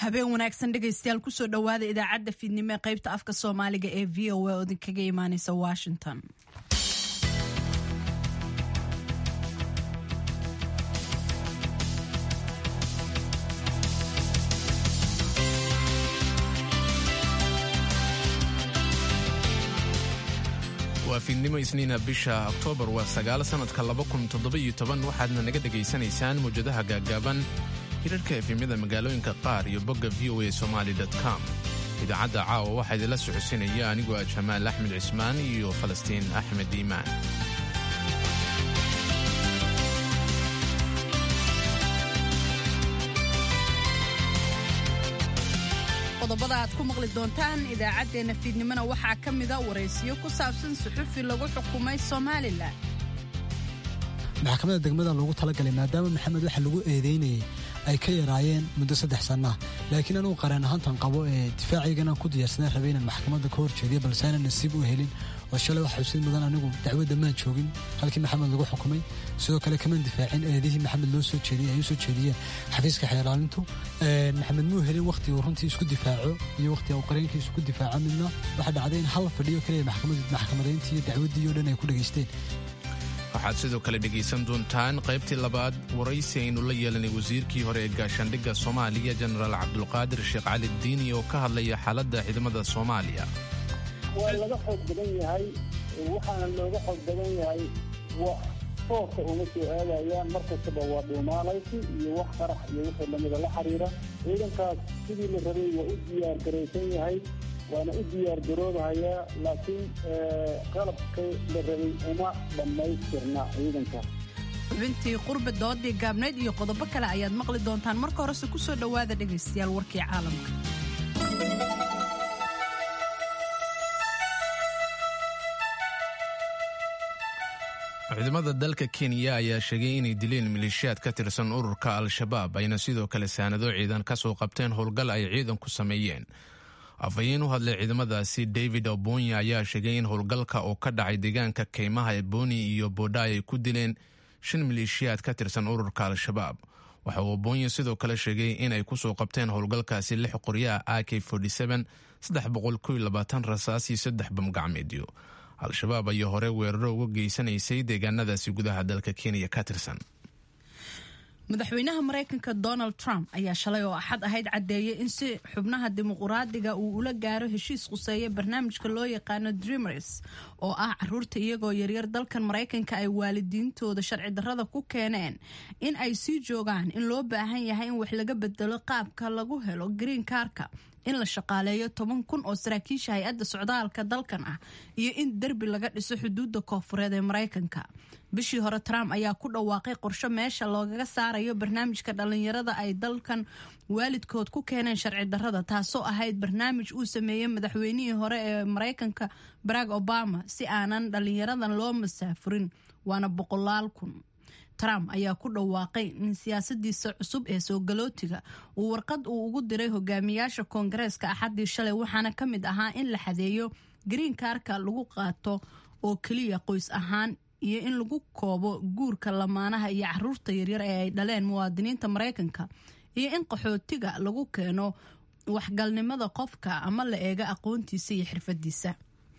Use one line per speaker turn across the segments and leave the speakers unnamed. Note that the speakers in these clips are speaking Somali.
habeen wanaagsan dhegaystayaal kusoo dhawaada idaacadda fiidnimo ee qaybta afka Soomaaliga ee VOA oo idinkaga imaanaysa Washington.
waa fiidnimo isniina bisha Oktoobar waa 9 sanadka 2017 waxaadna naga dhageysanaysaan muujadaha gaagaaban hirarka efemyada magaalooyinka qaar iyo bogga voasomali.com. idaacadda caawa waxaa idinla socodsiinaya anigoo ah Jamaal Axmed Cismaan iyo Falastiin Axmed Iimaan.
qodobada aad ku maqli doontaan idaacadeena fiidnimona waxaa ka mid ah waraysiyo ku saabsan suxufi lagu xukumay Soomaaliland.
maxkamadda degmada loogu talagalay maadaama maxamed waxa lagu eedeynayay ay ka yaraayeen muddo 3 sano laakiin anigu qareen ahaantan qabo ee difaaciigana ku diyaarsanay rabeen maxkamadda ka horjeediyo balse aanan nasiib u helin oo shalay waxa xusid mudan anigu dacwadda ma joogin halkii maxamed lagu xukumay sidoo kale kama difaacin eedihii maxamed loo soo jeediyay ay soo jeediyeen xafiiska xeelaalintu maxamed muu helin waqti uu runtii isku difaaco iyo waqti uu qareenkiisa isku difaaco midna waxa dhacday in hal fadhiyo kaliya maxkamadeyntii iyo dacwaddii oo dhan ay ku dhageysteen.
waxaad sidoo kale dhegaysan doontaan qaybtii labaad waraysi aynu la yeelanay wasiirkii hore ee gaashaandhigga Soomaaliya Generaal Cabdulqaadir Sheekh Cali Diini oo ka hadlaya xaaladda ciidamada Soomaaliya.
waa laga xoog badan yahay waxaana looga xoog badan yahay wax toosa uma soo aadayaan markastaba waa dhuumaalaysi iyo wax qarax iyo wixii lamida la xiriira ciidankaas sidii la rabay waa u diyaar garaysan yahay waana u diyaar garoobahayaa laakiin qalabka la rabay uma dhammaystirna ciidanka.
xubintii qurba doodii gaabneyd iyo qodobo kale ayaad maqli doontaan marka horese kusoo dhawaada dhegaystayaal warkii caalamka.
ciidamada dalka Kenya ayaa sheegay inay dileen maleeshiyaad ka tirsan ururka Al-Shabaab ayna sidoo kale saanado ciidan ka soo qabteen howlgal ay ciidanku sameeyeen. afayeen u hadlay ciidamadaasi David Obonya ayaa sheegay in howlgalka oo ka dhacay deegaanka keymaha ee Boni iyo Boday ay ku dileen 5 maleeshiyaad ka tirsan ururka Al-Shabaab. waxa uu Obonya sidoo kale sheegay in ay ku soo qabteen howlgalkaasi 6 qoryo AK-47, 320 rasaas iyo 3 bam gacmeedyo. Al-Shabaab ayaa hore weeraro uga geysanaysay deegaanadaasi gudaha dalka Kenya ka tirsan.
madaxweynaha Mareykanka Donald Trump ayaa shalay oo axad ahayd cadeeyay in si xubnaha dimuqraadiga uu ula gaaro heshiis quseeya barnaamijka loo yaqaano Dreamers oo ah caruurta iyagoo yaryar dalkan Mareykanka ay waalidiintooda sharci darrada ku keeneen in ay sii joogaan in loo baahan yahay in wax laga bedelo qaabka lagu helo green cardka, in la shaqaaleeyo 10,000 oo saraakiisha hay'adda socdaalka dalkan ah iyo in derbi laga dhiso xuduudda koonfureed ee Mareykanka. bishii hore Trump ayaa ku dhawaaqay qorshe meesha loogaga saarayo barnaamijka dhalinyarada ay dalkan waalidkood ku keeneen sharci darrada, taasoo ahayd barnaamij uu sameeyay madaxweynihii hore ee Mareykanka Barack Obama si aanan dhalinyaradan loo masaafurin waana 100,000. Trump ayaa ku dhawaaqay in siyaasadiisa cusub ee soo galootiga uu warqad uu ugu diray hogaamiyaasha Koongareeska Axaddii shalay waxaana ka mid ahaa in la xadeeyo green cardka lagu qaato oo kaliya qoys ahaan iyo in lagu koobo guurka lamaanaha iyo caruurta yaryar ee ay dhaleen muwaadiniinta Mareykanka iyo in qaxootiga lagu keeno waxgalnimada qofka ama la eega aqoontiisa iyo xirfadiisa.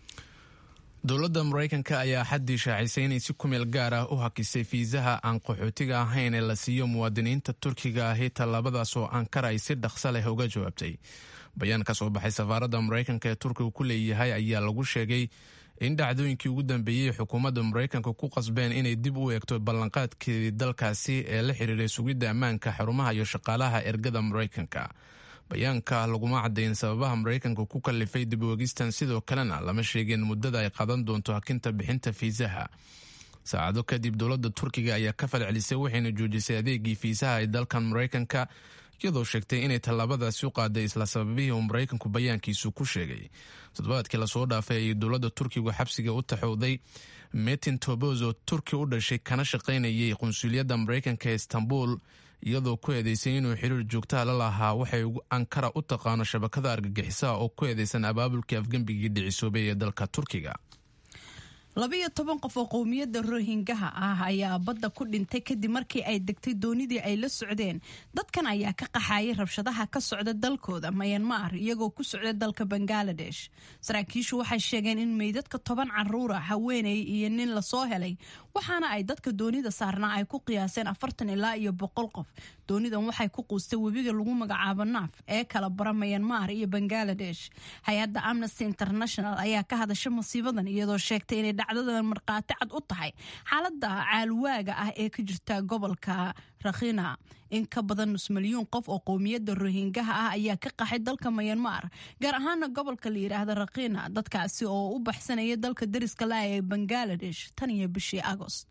dowladda Mareykanka ayaa xaddii shaacisay inay si kumeel gaar ah u hakisay fiisaha aan qaxootiga ahayn ee la siiyo muwaadiniinta Turkiga ah tallaabadaas oo Ankara ay si dhaqso leh uga jawaabtay. bayaan ka soo baxay safaaradda Mareykanka ee Turkiga ku leeyahay ayaa lagu sheegay in dhacdooyinkii ugu dambeeyay xukuumadda Mareykanka ku qasbeen inay dib u eegto ballanqaadkeedii dalkaasi ee la xiriiray sugidda ammaanka xarumaha iyo shaqaalaha ergada Mareykanka. bayaanka laguma cadayn sababaha Mareykanka ku kalifay dib u eegistan, sidoo kalena lama sheegin muddada ay qaadan doonto hakinta bixinta fiisaha. saacado kadib dowladda Turkiga ayaa ka falcelisay waxayna joojisay adeegii fiisaha ee dalkan Mareykanka iyadoo sheegtay inay tallaabadaasi u qaaday isla sababihii uu Mareykanku bayaankiisu ku sheegay. toddobaadkii lasoo dhaafay ayay dowladda Turkiga xabsiga u taxowday Metin Toboz oo Turki u dhashay kana shaqaynayay qunsuliyadda Mareykanka ee Istanbul iyadoo ku eedeysay inuu xiriir joogta la lahaa waxay Ankara u taqaano shabakada argagixisaha oo ku eedeysan abaabulkii afgembigii dhicisoobay ee dalka Turkiga.
12 qof oo qowmiyadda rohingaha ah ayaa badda ku dhintay kadib markii ay degtay doonidii ay la socdeen. dadkan ayaa ka qaxayay rabshadaha ka socda dalkooda Myanmar iyagoo ku socda dalka Bangladesh. saraakiishu waxay sheegeen in meydadka 10 caruur ah, haweeney iyo nin la soo helay, waxaana ay dadka doonida saarnaa ay ku qiyaaseen 40 ilaa 100 qof. doonidan waxay ku quustay webiga lagu magacaabo Naaf ee kala bara Myanmar iyo Bangladesh. hay-adda Amnesty International ayaa ka hadashay masiibadan iyadoo sheegtay inay dhacdadan marqaati cad u tahay xaaladda caalwaaga ah ee ka jirta gobolka Rakhine. in ka badan 5 milyan qof oo qowmiyadda Rohingyaha ah ayaa ka qaxay dalka Myanmar, gaar ahaan gobolka la yiraahdo Rakhine, dadkaasi oo u baxsanaya dalka dariska la ee Bangladesh tan iyo bishii Agost.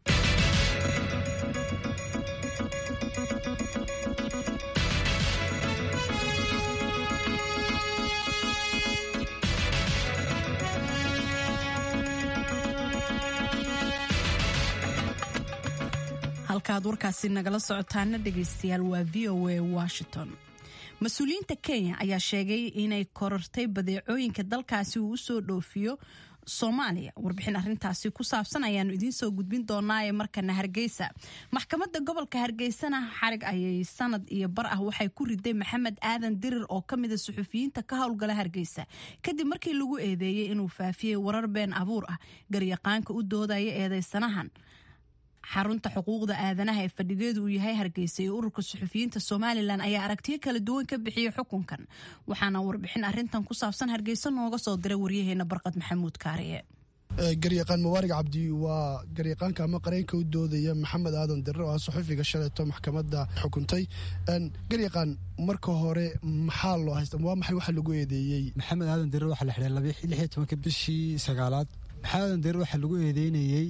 halkaad warkaasi nagala socotaana dhegaystayaal waa VOA Washington. mas-uuliyiinta Kenya ayaa sheegay inay korortay badeecooyinka dalkaasi uu soo dhoofiyo Soomaaliya. warbixin arintaasi ku saabsan ayaanu idiin soo gudbin doonaa ee markana Hargeysa. maxkamadda gobolka Hargeysana xarig ayay sanad iyo bar ah waxay ku riday Maxamed Aadan Dirir oo kamid ah suxufiyiinta ka howlgala Hargeysa kadib markii lagu eedeeyay inuu faafiyay warar been abuur ah. garyaqaanka u doodaya eedeysanahan xarunta xuquuqda aadanaha ee fadhigeedu uu yahay Hargeysa iyo ururka suxufiyiinta Somaliland ayaa aragtiyo kala duwan ka bixiyay xukunkan. waxaana warbixin arintan ku saabsan Hargeysa nooga soo diray waryaheena Barqad Maxamuud Kaariye.
garyaqaan Mubaarak Cabdi waa garyaqaanka ama qareenka u doodaya Maxamed Aadan Dirir oo suxufiga shaleeto maxkamadda xukuntay. garyaqaan marka hore maxaa loo haystaa, waa maxay waxa lagu eedeeyay
Maxamed Aadan Dirir? waxa la xiray 16 bishii 9aad. Maxamed Aadan Dirir waxa lagu eedeynayay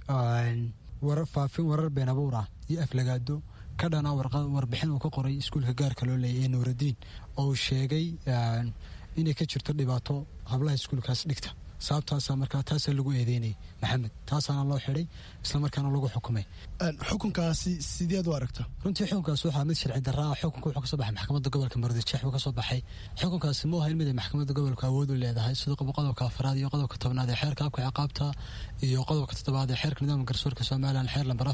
faafin warar been abuur ah iyo aflagaado ka dhana warbixin uu ka qoray iskuulka gaarka loo leeyahay Nuuruddin oo sheegay inay ka jirto dhibaato hablaha iskuulkaas dhigta. sababtaas markaa taas lagu eedeynay Maxamed, taasana loo xiray isla markaana lagu xukumay.
xukunkaasi sideed u aragtaa?
runtii xukunkaas waxa mid sharci darro ah. xukunku wuxuu ka soo baxay maxkamadda gobolka Muqdisho wuxuu ka soo baxay. xukunkaasi ma ahayn mid ay maxkamadda gobolka awood u leedahay sida qodobka 4 iyo qodobka 10 ee xeerka ciqaabta iyo qodobka 7 ee xeerka nidaamka garsoorka Soomaaliland xeer lambar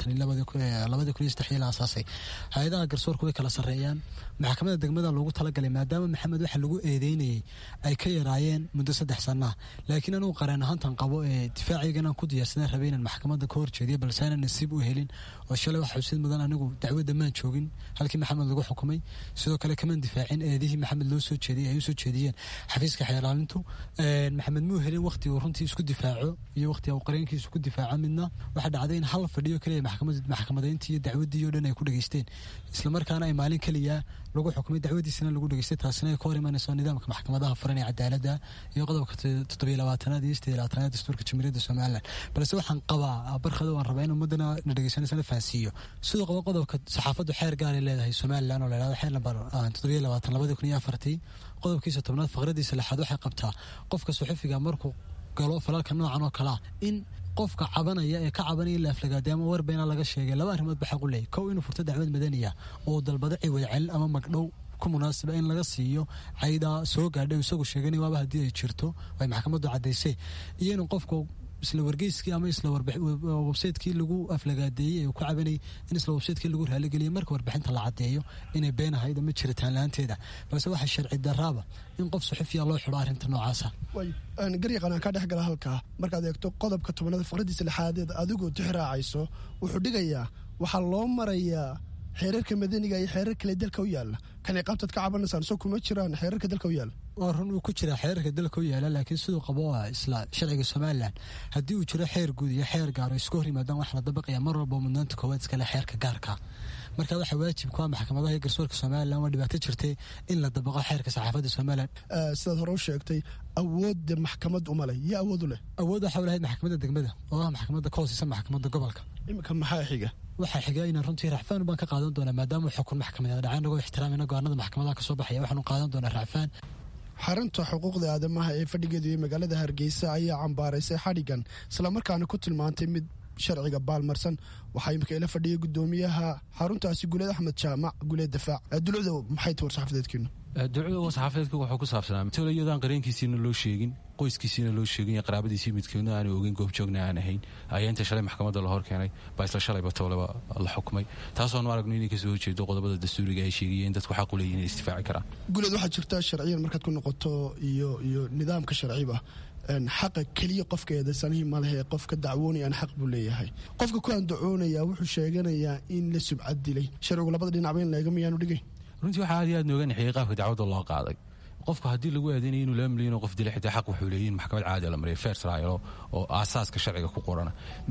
4/2023 la asaasay. hay'adaha garsoorku way kala sareeyaan. maxkamadda degmada loogu talagalay maadaama Maxamed waxa lagu eedeynayay ay ka yaraayeen muddo 3 sano, laakiin anu qareen ahaantan qabo ee difaacigan ku diyaarsanay rabeen maxkamadda ka horjeediyo balse aan nasiib u helin oo shalay wax xusid mudan anigu dacwada maan joogin halkii Maxamed lagu xukumay. sidoo kale kaman difaacin eedihii Maxamed loo soo jeediyay ay soo jeediyeen xafiiska xeelaalintu. Maxamed muu helin waqti uu runtii isku difaaco iyo waqti uu qareenkiisu ku difaaco midna waxa dhacday in hal fadhiyo kaliya maxkamadeyntii iyo dacwadii oo dhan ay ku dhageysteen isla markaana ay maalin kaliya lagu xukumay dacwadiisana lagu dhageystay. taasina ay ka hor imanayso nidaamka maxkamadaha furan ee cadaaladda iyo qodobka 27 iyo 28 dastuurka Jamhuuriyadda Soomaaliland. balse waxaan qabaa barkada waan rabaa in ummadana na dhageysanaysa fahansiiyo sidoo qodobka saxaafaddu xeer gaar ah leedahay Soomaaliland oo leedahay xeer lambar 27/2004 qodobkiisa 10 faqradiisa 6 waxay qabtaa qofka suxufiga markuu galo falalka noocan oo kala in qofka cabanaya ee ka cabanaya la aflagaadamo war been laga sheegay laba arrimood xaq u leeyahay. kow inuu furto dacwad madaniya oo dalbada ciwad celin ama magdhow ku munaasaba in laga siiyo cayda soo gaadhay isagu sheeganay waaba hadii ay jirto way maxkamaddu cadeysay iyo in qofku isla wargeyskii ama isla website-kii lagu aflagaadeeyay ee ku cabanay in isla website-kii lagu raali geliyo marka warbixinta la cadeeyo inay been ahayd ama jiritaan laanteeda. balse waxa sharci darraba in qof suxufiya loo xiro arrinta noocaas ah.
garyaqaan ka dhexgala halkaa markaad eegto qodobka 10 faqradiisa 6 adigu tixraacayso wuxuu dhigayaa waxa loo marayaa xeerarka madaniga iyo xeerar kale dalka u yaala. kan ciqaabtad ka cabanaysan soo kuma jiraan xeerarka dalka u yaala.
waa run uu ku jira xeerarka dalka u yaala laakiin sidoo qabo isla sharciga Soomaaliland hadii uu jiro xeer guud iyo xeer gaar oo isku hor yimaadaan wax la dabaqaya mar walba mudnaanta koowaad iska leh xeerka gaarka. marka waxa waajib ku ah maxkamadaha garsoorka Soomaaliland waa dhibaato jirtay in la dabaqo xeerka saxaafadda Soomaaliland.
sidaad hore u sheegtay awoodda maxkamaddu uma leh iyo awood u leh.
awood waxa u leeyahay maxkamadda degmada oo ah maxkamadda ka hooseysa maxkamadda gobolka.
imika maxaa xiga?
waxa xiga in runtii racfaan baan ka qaadan doonaa maadaama xukun maxkamadeed dhacay anagoo ixtiraamina go'aanada maxkamadaha ka soo baxaya waxaanu qaadan doonaa racfaan.
xarunta xuquuqda aadamaha ee fadhigeedu ee magaalada Hargeysa ayaa cambaaraysay xadhigan isla markaana ku tilmaantay mid sharciga baalmarsan waxaa imika ila fadhiyay gudoomiyaha xaruntaasi Guleed Axmed Jaamac Guleed Difaac dulucda maxay tahay saxafadeedkiina
ducada saxafadeedku wuxuu ku saabsanaa toolayadaan qareenkiisina loo sheegin qoyskiisina loo sheegin iyo qaraabadiisii midkoodna aan ogeyn goob joogna aan ahayn ayaa inta shalay maxkamadda la hor keenay baa isla shalayba tooleba la xukumay taasoonu aragno inay kasoo horjeedo qodobada dastuuriga ay sheegayeen dadku xaq u leeyihiin inay isdifaaci karaan
Guleed waxaa jirta sharciyan markaad ku noqoto iyo nidaamka sharciba xaqa kaliya qofka eedaysanahi ma lehe qofka dacwoonayaan xaq buu leeyahay qofka ku andacoonaya wuxuu sheeganayaa in la subcad dilay sharcigu labada dhinacba in laga miyaanu dhigay
runtii waxaa aad iyo aad nooga naxiyey qaabka dacwadda loo qaaday qofka haddii lagu aadinayo inuu 2 milyan oo qof dilay xitaa xaq wuxuu leeyihiin maxkamad caadi la mariyo fair trial oo aasaaska sharciga ku qorana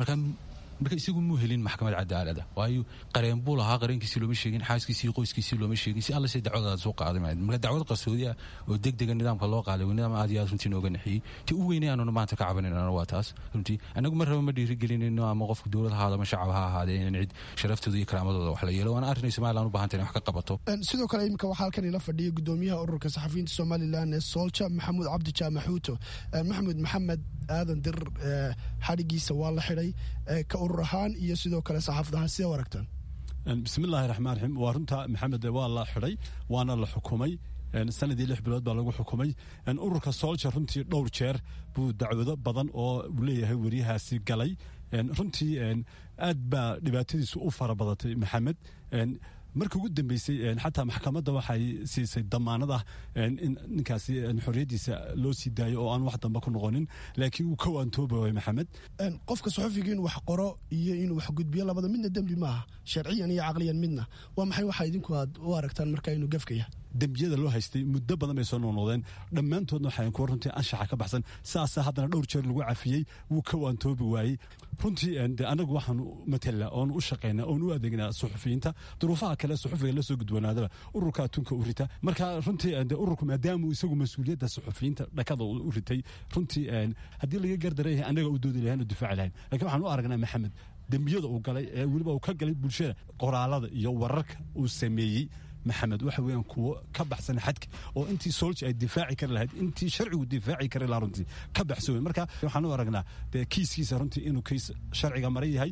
marka isagu muu helin maxkamad cadaalada waayo qareen buu lahaa qareenkiisii looma sheegin xaaskiisii qoyskiisii looma sheegin si alla si dacwadaas soo qaaday marka dacwad qarsoodi ah oo degdega nidaamka loo qaaday nidaam aad iyo aad runtii nooga naxiyey ti u weynaanuna maanta ka cabanayna waa taas runtii anagu mar raba ma dhiirigelinayno ama qofka dowladda haada ama shacab ha ahaadee in cid sharaftooda iyo karaamadooda wax la yeelo waana arrin Soomaaliland u baahan tahay wax ka qabato
sidoo kale imika waxaa halkan ila fadhiyay gudoomiyaha ururka saxafiyiinta Soomaaliland ee Solja Maxamuud Cabdi Jaamaxuuto Maxamed aadan dir xarigiisa waa la xiray ka urur ahaan iyo sidoo kale saxaafadaha sida waragtaan
bismillaahi raxmaani raxiim waa runta maxamed waa la xiray waana la xukumay sanadii 6 bilood baa lagu xukumay ururka Solja runtii dhowr jeer buu dacwado badan oo uu leeyahay wariyahaasi galay runtii aad baa dhibaatadiisu u farabadatay maxamed markii ugu dambeysay xataa maxkamadda waxay siisay damaanad ah in ninkaasi xorriyadiisa loo sii daayo oo aan wax dambe ku noqonin laakiin uu ka waantoobay maxamed
qofka saxafiga inuu wax qoro iyo inuu wax gudbiyo labada midna dambi maaha sharciyan iyo caqliyan midna waa maxay waxa idinku aad u aragtaan marka inuu gafkaya
dambiyada loo haystay muddo badan bay soo noqdeen dhammaantoodna waxay ku runtii anshaxa ka baxsan saas haddana dhowr jeer lagu cafiyay wuu ka waantoobi waayey runtii anagu waxaan matala oon u shaqeynaa oon u adeegnaa suxufiyiinta duruufaha kale suxufiga la soo gudbanaadaba ururka tunka u rita marka runtii ururku maadaama isagu mas'uuliyadda suxufiyiinta dhakada u ritay runtii haddii laga gardaray anaga u doodi lahayn oo difaaci lahayn laakiin waxaan u aragnaa maxamed dambiyada uu galay ee weliba uu ka galay bulshada qoraalada iyo wararka uu sameeyey maxamed waxa weeyaan kuwo ka baxsan xadka oo intii Solja ay difaaci kar lahayd intii sharcigu difaaci kar la runtii ka baxsan marka waxaan u aragnaa kiiskiisa runtii inuu kiis sharciga maray yahay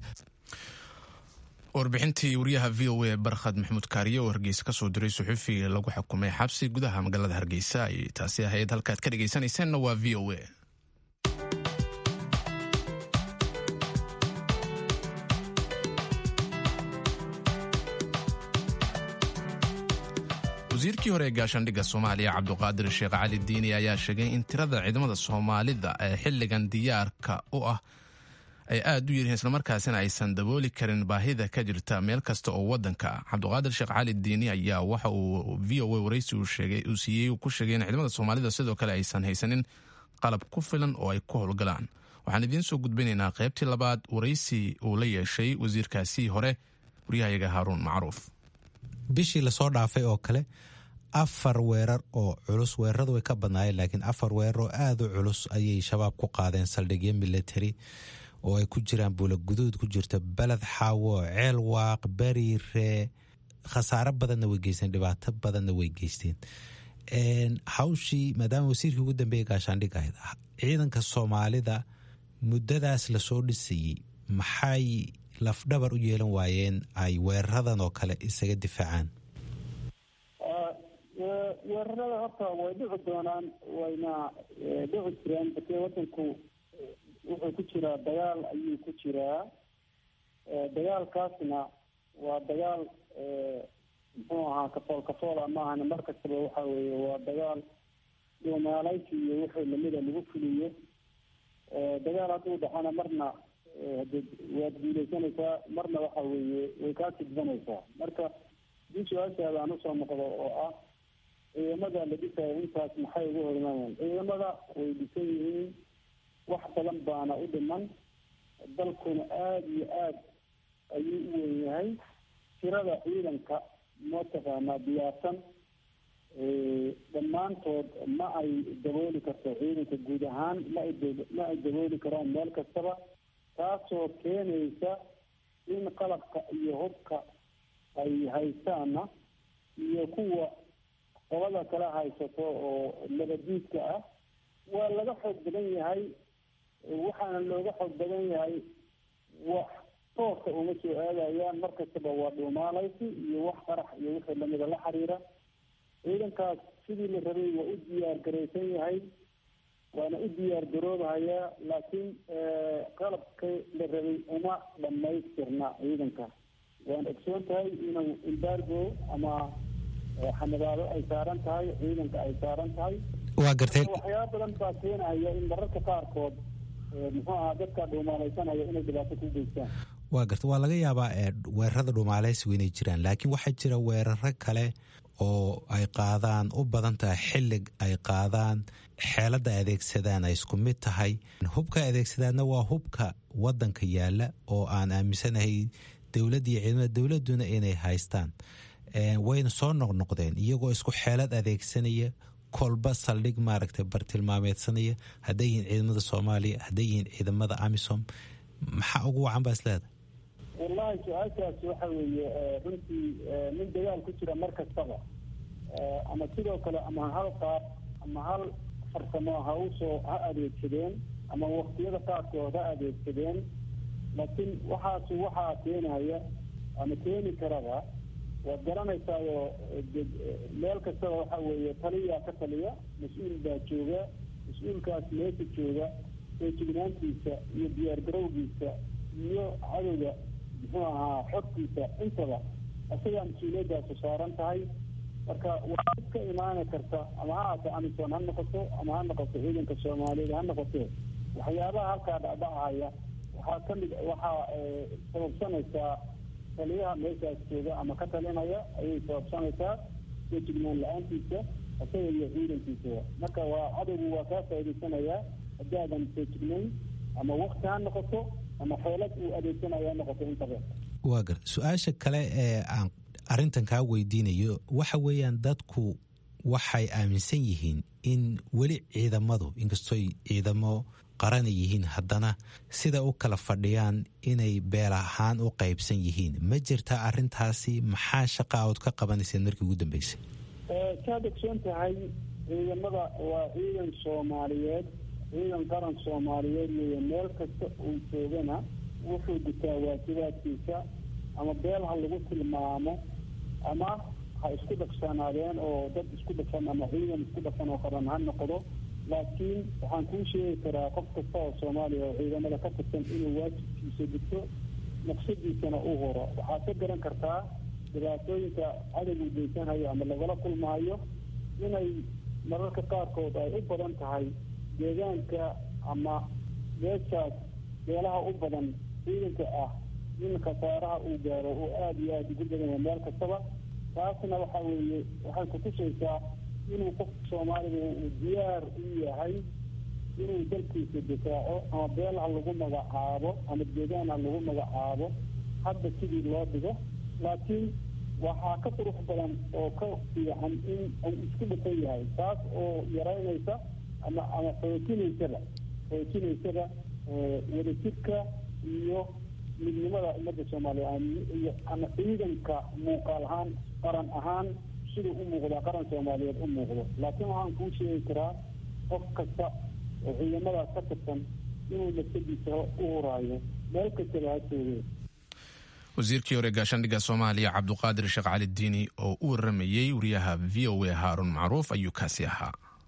warbixintii wariyaha VOA Barkhad Maxamuud Kaariye oo Hargeysa ka soo diray suxufiga lagu xukumay xabsi gudaha magaalada Hargeysa ay taasi ahayd halkaad ka dhageysanaysan waa VOA wasiirkii hore ee gaashaandhigga Soomaaliya Cabduqaadir Sheekh Cali Diini ayaa sheegay in tirada ciidamada Soomaalida ee xilligan diyaarka u ah ay aad u yihiin isla markaasina aysan dabooli karin baahida ka jirta meel kasta oo wadanka Cabduqaadir Sheekh Cali Diini ayaa waxa uu VOA wareysi uu siiyay ku sheegay in ciidamada Soomaalida sidoo kale aysan haysanin qalab ku filan oo ay ku howlgalaan waxaan idiin soo gudbinaynaa qaybtii labaad wareysi uu la yeeshay wasiirkaasi hore wariyahayaga Haaruun Macruuf
bishii la soo dhaafay oo kale 4 weerar oo culus weeraradu way ka badnaayeen laakiin 4 weerar oo aad u culus ayay shabaab ku qaadeen saldhigyo military oo ay ku jiraan buula guduud ku jirta balad xaawo ceel waaq bariire khasaare badanna way geysteen dhibaato badanna way geysteen hawshii maadaama wasiirkii ugu dambeeyay gaashaandhig ahayd ciidanka Soomaalida muddadaas la soo dhisayay maxay lafdhabar u yeelan waayeen ay weeraradan oo kale isaga difaacaan
weerarada horta way dhici doonaan wayna dhici jireen bakee wadanku wuxuu ku jiraa dagaal ayuu ku jiraa dagaalkaasna waa dagaal muxuu ahaa kafool maahana mar kastaba waxa weeye waa dagaal dhuumaalaysi iyo wixii lamida lagu fuliyo dagaal hadduu dhacana marna waad guulaysanaysaa marna waxa weeye way kaa tidbanaysaa marka dii su-aashaada aan usoo noqdo oo ah ciidamada la dhisayo intaas maxay ugu hormaayaan ciidamada way dhisan yihiin wax badan baana u dhiman dalkuna aada iyo aad ayuu u weyn yahay tirada ciidanka mataqaanaa diyaarsan dhammaantood ma ay dabooli karto ciidanka guud ahaan ma ay dabooli karaan meel kastaba taasoo keenaysa in qalabka iyo hubka ay haystaana iyo kuwa qolada kala haysato oo nabadiidka ah waa laga xoog badan yahay waxaana looga xoog badan yahay wax toosa uma soo aadayaan, markastaba waa dhuumaalaysi iyo wax qarax iyo wixii lamida la xiriira. ciidankaas sidii la rabay waa u diyaar garaysan yahay, waana u diyaar garoobahayaa, laakiin qalabka la rabay uma dhamaystirna ciidanka. waan ogsoon tahay inuu embargo ama xanibaado ay saaran tahay, ciidanka ay saaran tahay.
waa gartay
waxyaaba badan baa keenaya in mararka qaarkood muxuu ahaa dadka dhuumaalaysanaya inay dhibaato ku geystaan.
waa gartay waa laga yaabaa weerarada dhuumaalaysigu inay jiraan, laakiin waxaa jira weeraro kale oo ay qaadaan u badan tahay xillig ay qaadaan xeelada adeegsadaan ay isku mid tahay. hubka adeegsadaadna waa hubka wadanka yaala oo aan aaminsanahay dowladda iyo ciidamada dowladuna inay haystaan. wayna soo noqnoqdeen iyagoo isku xeelad adeegsanaya, kolba saldhig maaragtay bartilmaameedsanaya, hadday yihiin ciidamada Soomaaliya, hadday yihiin ciidamada AMISOM. maxaa ugu wacan baa isleeda?
wallahi su-aashaas waxa weeye runtii nin dagaal ku jira mar kastaba ama sidoo kale ama hal qaab ama hal farsamo ha adeegsadeen ama waqtiyada qaarkood ha adeegsadeen, laakiin waxaa keenaya ama keeni karaba waad garanaysaayo meel kastaba waxa weeye taliyaa ka taliya, mas-uul baa jooga, mas-uulkaas meesha jooga feejignaantiisa iyo diyaargarowgiisa iyo cadowga muxuu ahaa xogtiisa intaba isagaa mas-uuliyadaasu saaran tahay. marka waa iska imaani karta ama ha aata AMISOM ha noqoto ama ha noqoto ciidanka Soomaaliyeed ha noqoto, waxyaabaha halkaa dhacdhacaya waxaa sababsanaysaa taliyaha meeshaas jooga ama ka talinaya ayay sababsanaysaa feejignaan la-aantiisa isaga iyo ciidankiisa. marka waa cadowgu waa kaa faa'iidaysanayaa haddaadan feejignayn ama wakti ha noqoto ama xeelad uu adeegsanaya ha noqoto intaba.
waa gar su-aasha kale ee aan arrintan kaa weydiinayo waxa weeyaan dadku waxay aaminsan yihiin in weli ciidamadu inkastooy ciidamo qaran yihiin haddana sida u kala fadhiyaan inay beel ahaan u qaybsan yihiin. ma jirtaa arrintaasi? maxaa shaqa ood ka qabanayseen markii ugu dambeysay?
saad ogsoon tahay ciidamada waa ciidan Soomaaliyeed, ciidan qaran Soomaaliyeed iyo meel kasta uu joogana wuxuu gutaa waajibaadkiisa, ama beel ha lagu tilmaamo ama ha isku dhaqsanaadeen oo dad isku dhaqan ama ciidan isku dhaqan oo qaran ha noqdo. laakiin waxaan kuu sheegi karaa qof kasta oo Soomaaliya oo ciidamada ka tirsan inuu waajibkiisa guto, naqsadiisana u horo. waxaad ka garan kartaa dhibaatooyinka cadowgu geysanayo ama lagala kulmaayo inay mararka qaarkood ay u badan tahay deegaanka ama meeshaas beelaha u badan ciidanka ah in khasaaraha uu gaaro oo aada iyo aada ugu badan yahay meel kastaba. taasna waxa weeye waxay kutusaysaa inuu qofka Soomaaliga uu diyaar u yahay inuu dalkiisa difaaco, ama beel ha lagu magacaabo ama deegaan ha lagu magacaabo hadda sidii loo dhigo. laakiin waxaa ka qurux badan oo ka fiican in uu isku dhafan yahay, taas oo yaraynaysa ama xoojinaysaba wadajirka iyo midnimada ummadda Soomaaliya iyo ama ciidanka muuqaal ahaan qaran ahaan siduu u muuqdaa qaran Soomaaliyeed u muuqdo. laakiin waxaan kuu sheegi karaa qof kasta oo ciidamadaas ka tirsan inuu nafsadiisa u huraayo meel kastaba ha joogee.
wasiirkii hore gaashaandhigga Soomaaliya Cabduqaadir Sheekh Cali Diini oo u waramayay wariyaha VOA Haarun Macruuf ayuu kaasi ahaa.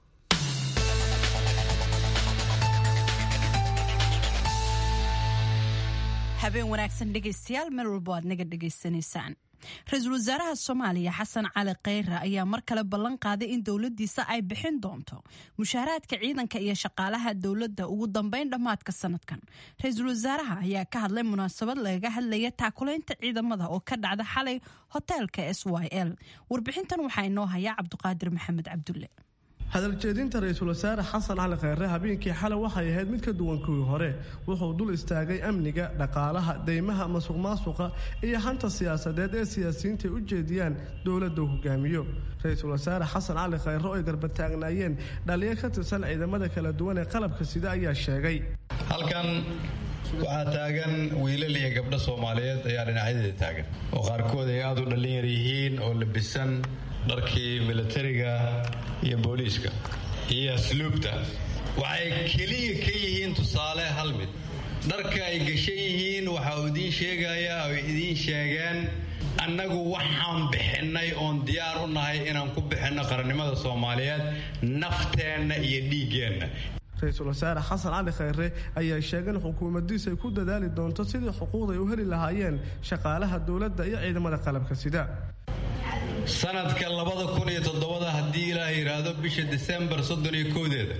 habeen wanaagsan dhegaystayaal meel walbo aad naga dhegaysanaysaan. ra-iisul wasaaraha Soomaaliya Xasan Cali Kheyre ayaa mar kale ballan qaaday in dowladdiisa ay bixin doonto mushaaraadka ciidanka iyo shaqaalaha dowladda ugu dambeyn dhammaadka sanadkan. ra-iisul wasaaraha ayaa ka hadlay munaasabad lagaga hadlaya taakulaynta ciidamada oo ka dhacda xalay hoteelka SYL. warbixintan waxaa inoo haya Cabduqaadir Maxamed Cabdulle.
hadaljeedinta ra-iisul wasaare xasan cali kheyre habeenkii xalay waxay ahayd mid ka duwan kuwii hore. wuxuu dul istaagay amniga, dhaqaalaha, deymaha, masuqmaasuqa iyo hanta siyaasadeed ee siyaasiyiinta u jeediyaan dowladda uu hogaamiyo. ra-iisul wasaare xasan cali kheyre oo ay garbataagnaayeen dhalinyaro ka tirsan ciidamada kala duwan ee qalabka sida ayaa sheegay,
halkan waxaa taagan wiilal iyo gabdho Soomaaliyeed ayaa dhinacyadeeda taagan oo qaarkood ay aad u dhalinyar yihiin oo labisan dharkii militariga iyo booliiska iyo asluubta. waxay keliya ka yihiin tusaale hal mid dharka ay gashan yihiin waxaa uu idiin sheegayaa oo idiin sheegeen annagu waxaan bixinnay oon diyaar u nahay inaan ku bixinno qarannimada soomaaliyeed nafteenna iyo dhiiggeenna.
ra-iisul wasaare xasan cali khayre ayaa sheegay in xukuumaddiisa ay ku dadaali doonto sidii xuquuqda ay u heli lahaayeen shaqaalaha dowladda iyo ciidamada qalabka sida.
sanadka 2007 haddii ilaaha yidhaahdo bisha Disembar 31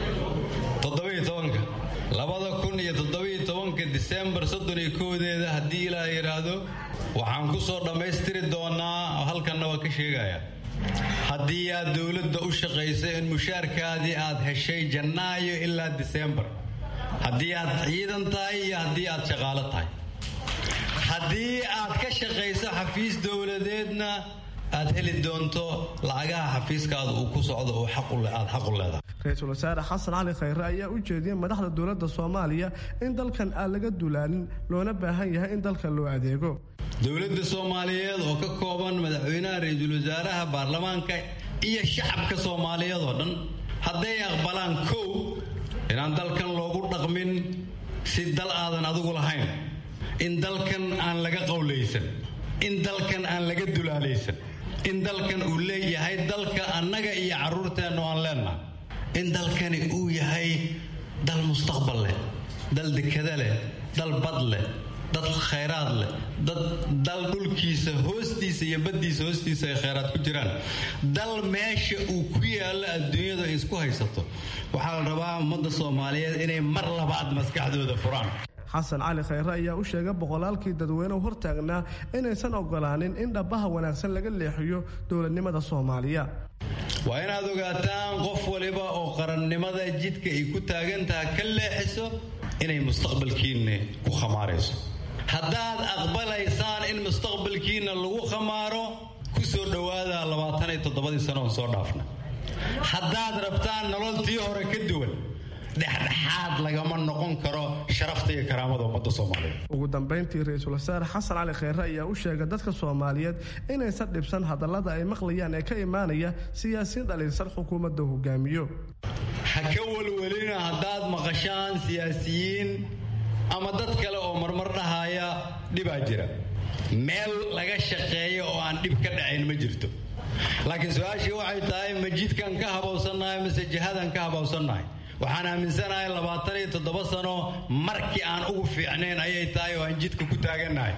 Disembar 31 haddii ilaaha yidhaahdo waxaan ku soo dhammaystiri doonaa halkanna waa ka sheegayaa haddii aad dowladda u shaqaysay in mushaarkaadii aad heshay Janaayo ilaa Disembar, haddii aad ciidan tahay iyo haddii aad shaqaalo tahay, haddii aad ka shaqayso xafiis dowladeedna aad heli doonto lacagaha xafiiskaada uu ku socdo oo aad xaq u leedahay.
ra-iisul wasaare xasan cali khayre ayaa u jeediyey madaxda dowladda Soomaaliya in dalkan aan laga dulaalin loona baahan yahay in dalka loo adeego.
dowladda Soomaaliyeed oo ka kooban madaxweynaha, ra'iisul wasaaraha, baarlamaanka iyo shacabka Soomaaliyeed oo dhan hadday aqbalaan kow inaan dalkan loogu dhaqmin si dal aadan adigu lahayn, in dalkan aan laga qowlaysan, in dalkan aan laga dulaalaysan, in dalkan uu leeyahay dalka annaga iyo carruurteenna aan leenahay, in dalkani uu yahay dal mustaqbal leh, dal dekada leh, dal bad leh, dad khayraad leh, dal dhulkiisa hoostiisa iyo baddiisa hoostiisa ay khayraad ku jiraan, dal meesha uu ku yaallo adduunyadu ay isku haysato. waxaa la rabaa ummadda Soomaaliyeed inay mar labaad maskaxdooda furaan.
xasan cali khayre ayaa u sheegay boqolaalkii dadweynuhu hortaagnaa inaysan ogolaanin in dhabaha wanaagsan laga leexiyo dowladnimada Soomaaliya.
waa inaad ogaataan qof waliba oo qarannimada jidka ay ku taagan tahay ka leexiso inay mustaqbalkiinna ku khamaarayso. haddaad aqbalaysaan in mustaqbalkiinna lagu khamaaro, ku soo dhowaada 27 sano oo soo dhaafna. haddaad rabtaan nololtii hore ka duwan, dhexdhexaad lagama noqon karo sharafta iyo karaamada ummadda Soomaaliyeed.
ugu dambeyntii ra-iisul wasaare xasan cali khayre ayaa u sheegay dadka Soomaaliyeed inaysan dhibsan hadallada ay maqlayaan ee ka imaanaya siyaasiyiin dhaliilsan xukuumadda hogaamiyo.
ha ka walwalina haddaad maqashaan siyaasiyiin ama dad kale oo marmar dhahaya dhibaa jira. meel laga shaqeeyo oo aan dhib ka dhacayn ma jirto. laakiin su-aashii waxay tahay ma jidkan ka habowsannahay mise jihadan ka habowsannahay. waxaan aaminsanahay 27 sano markii aan ugu fiicnayn ayay tahay oo aan jidka ku taagannahay.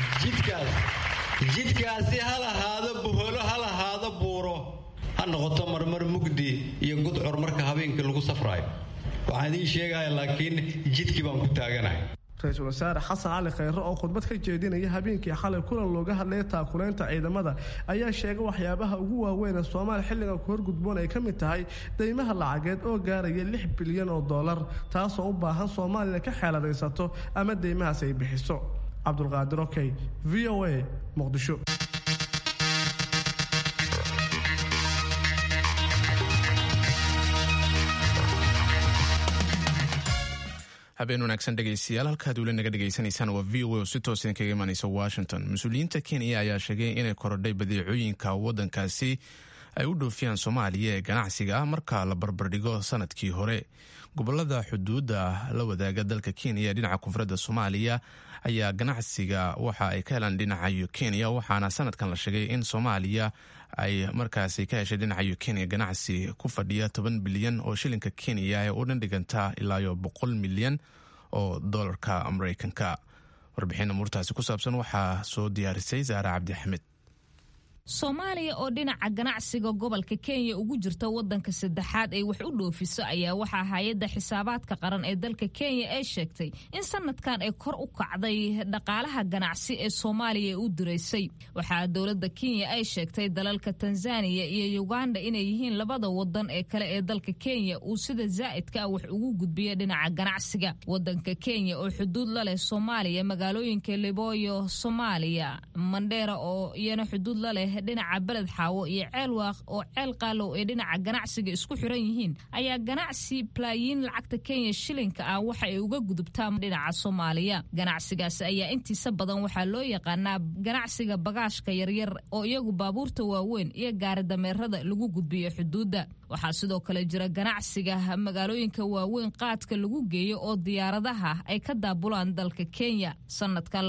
jidkaasi ha lahaado buholo, ha lahaado buuro, ha noqoto marmar mugdi iyo gudcur marka habeenkii lagu safraayo. waxaan idiin sheegaya laakiin jidkii baan ku taaganahay.
ra-iisul wasaare xasan cali khayre oo khudbad ka jeedinaya habeenkii xalay kulan looga hadlaya taakulaynta ciidamada ayaa sheegay waxyaabaha ugu waaweyn ee Soomaaliya xilligan ku horgudboon ay ka mid tahay deymaha lacageed oo gaaraya $6 bilyan taasoo u baahan Soomaaliya ka xeeladaysato ama deymahaas ay bixiso. Cabdulqaadir Okey, VOA, Muqdisho.
habeen wanaagsan dhegaystayaal, halkaad weli naga dhegaysanaysaan waa VOA oo si toos idinkaga imanaysa Washington. mas-uuliyiinta Kenya ayaa sheegay inay korodhay badeecooyinka waddankaasi ay u dhoofiyaan Soomaaliya ee ganacsiga ah marka la barbardhigo sanadkii hore. gobolada xuduudda la wadaaga dalka Kenya ee dhinaca koonfurta Soomaaliya ayaa ganacsiga waxa ay ka helaan dhinaca Kenya, waxaana sanadkan la sheegay in Soomaaliya ay markaasi ka heshay dhinaca Kenya ganacsi ku fadhiya 10 bilyan oo shilinka Kenya ee u dhiganta ilaa $100 milyan oo dollarka Mareykanka. warbixin amurtaasi ku saabsan waxaa soo diyaarisay Zahra Cabdi Axmed.
Soomaaliya oo dhinaca ganacsiga gobolka Kenya ugu jirta wadanka saddexaad ay wax u dhoofiso ayaa waxaa hay'adda xisaabaadka qaran ee dalka Kenya ay sheegtay in sanadkan ay kor u kacday dhaqaalaha ganacsi ee Soomaaliya u direysay. waxaa dowladda Kenya ay sheegtay dalalka Tanzania iyo Uganda inay yihiin labada wadan ee kale ee dalka Kenya uu sida zaa'idka ah wax ugu gudbiyo dhinaca ganacsiga. wadanka Kenya oo xuduud la leh Soomaaliya, magaalooyinka Liboyo, Soomaaliya, Mandera oo iyana xuduud la leh dhinaca Beled Xaawo iyo Ceelwaaq oo Ceel Qaalow ee dhinaca ganacsiga isku xiran yihiin, ayaa ganacsi plaayin lacagta Kenya shilinka ah waxa ay uga gudubtaan dhinaca Soomaaliya. ganacsigaas ayaa intiisa badan waxaa loo yaqaanaa ganacsiga bagaashka yaryar oo iyagu baabuurta waaweyn iyo gaari dameerada lagu gudbiyo xuduudda. waxaa sidoo kale jira ganacsiga magaalooyinka waaweyn qaadka lagu geeyo oo diyaaradaha ay ka daabulaan dalka Kenya. Sanadkan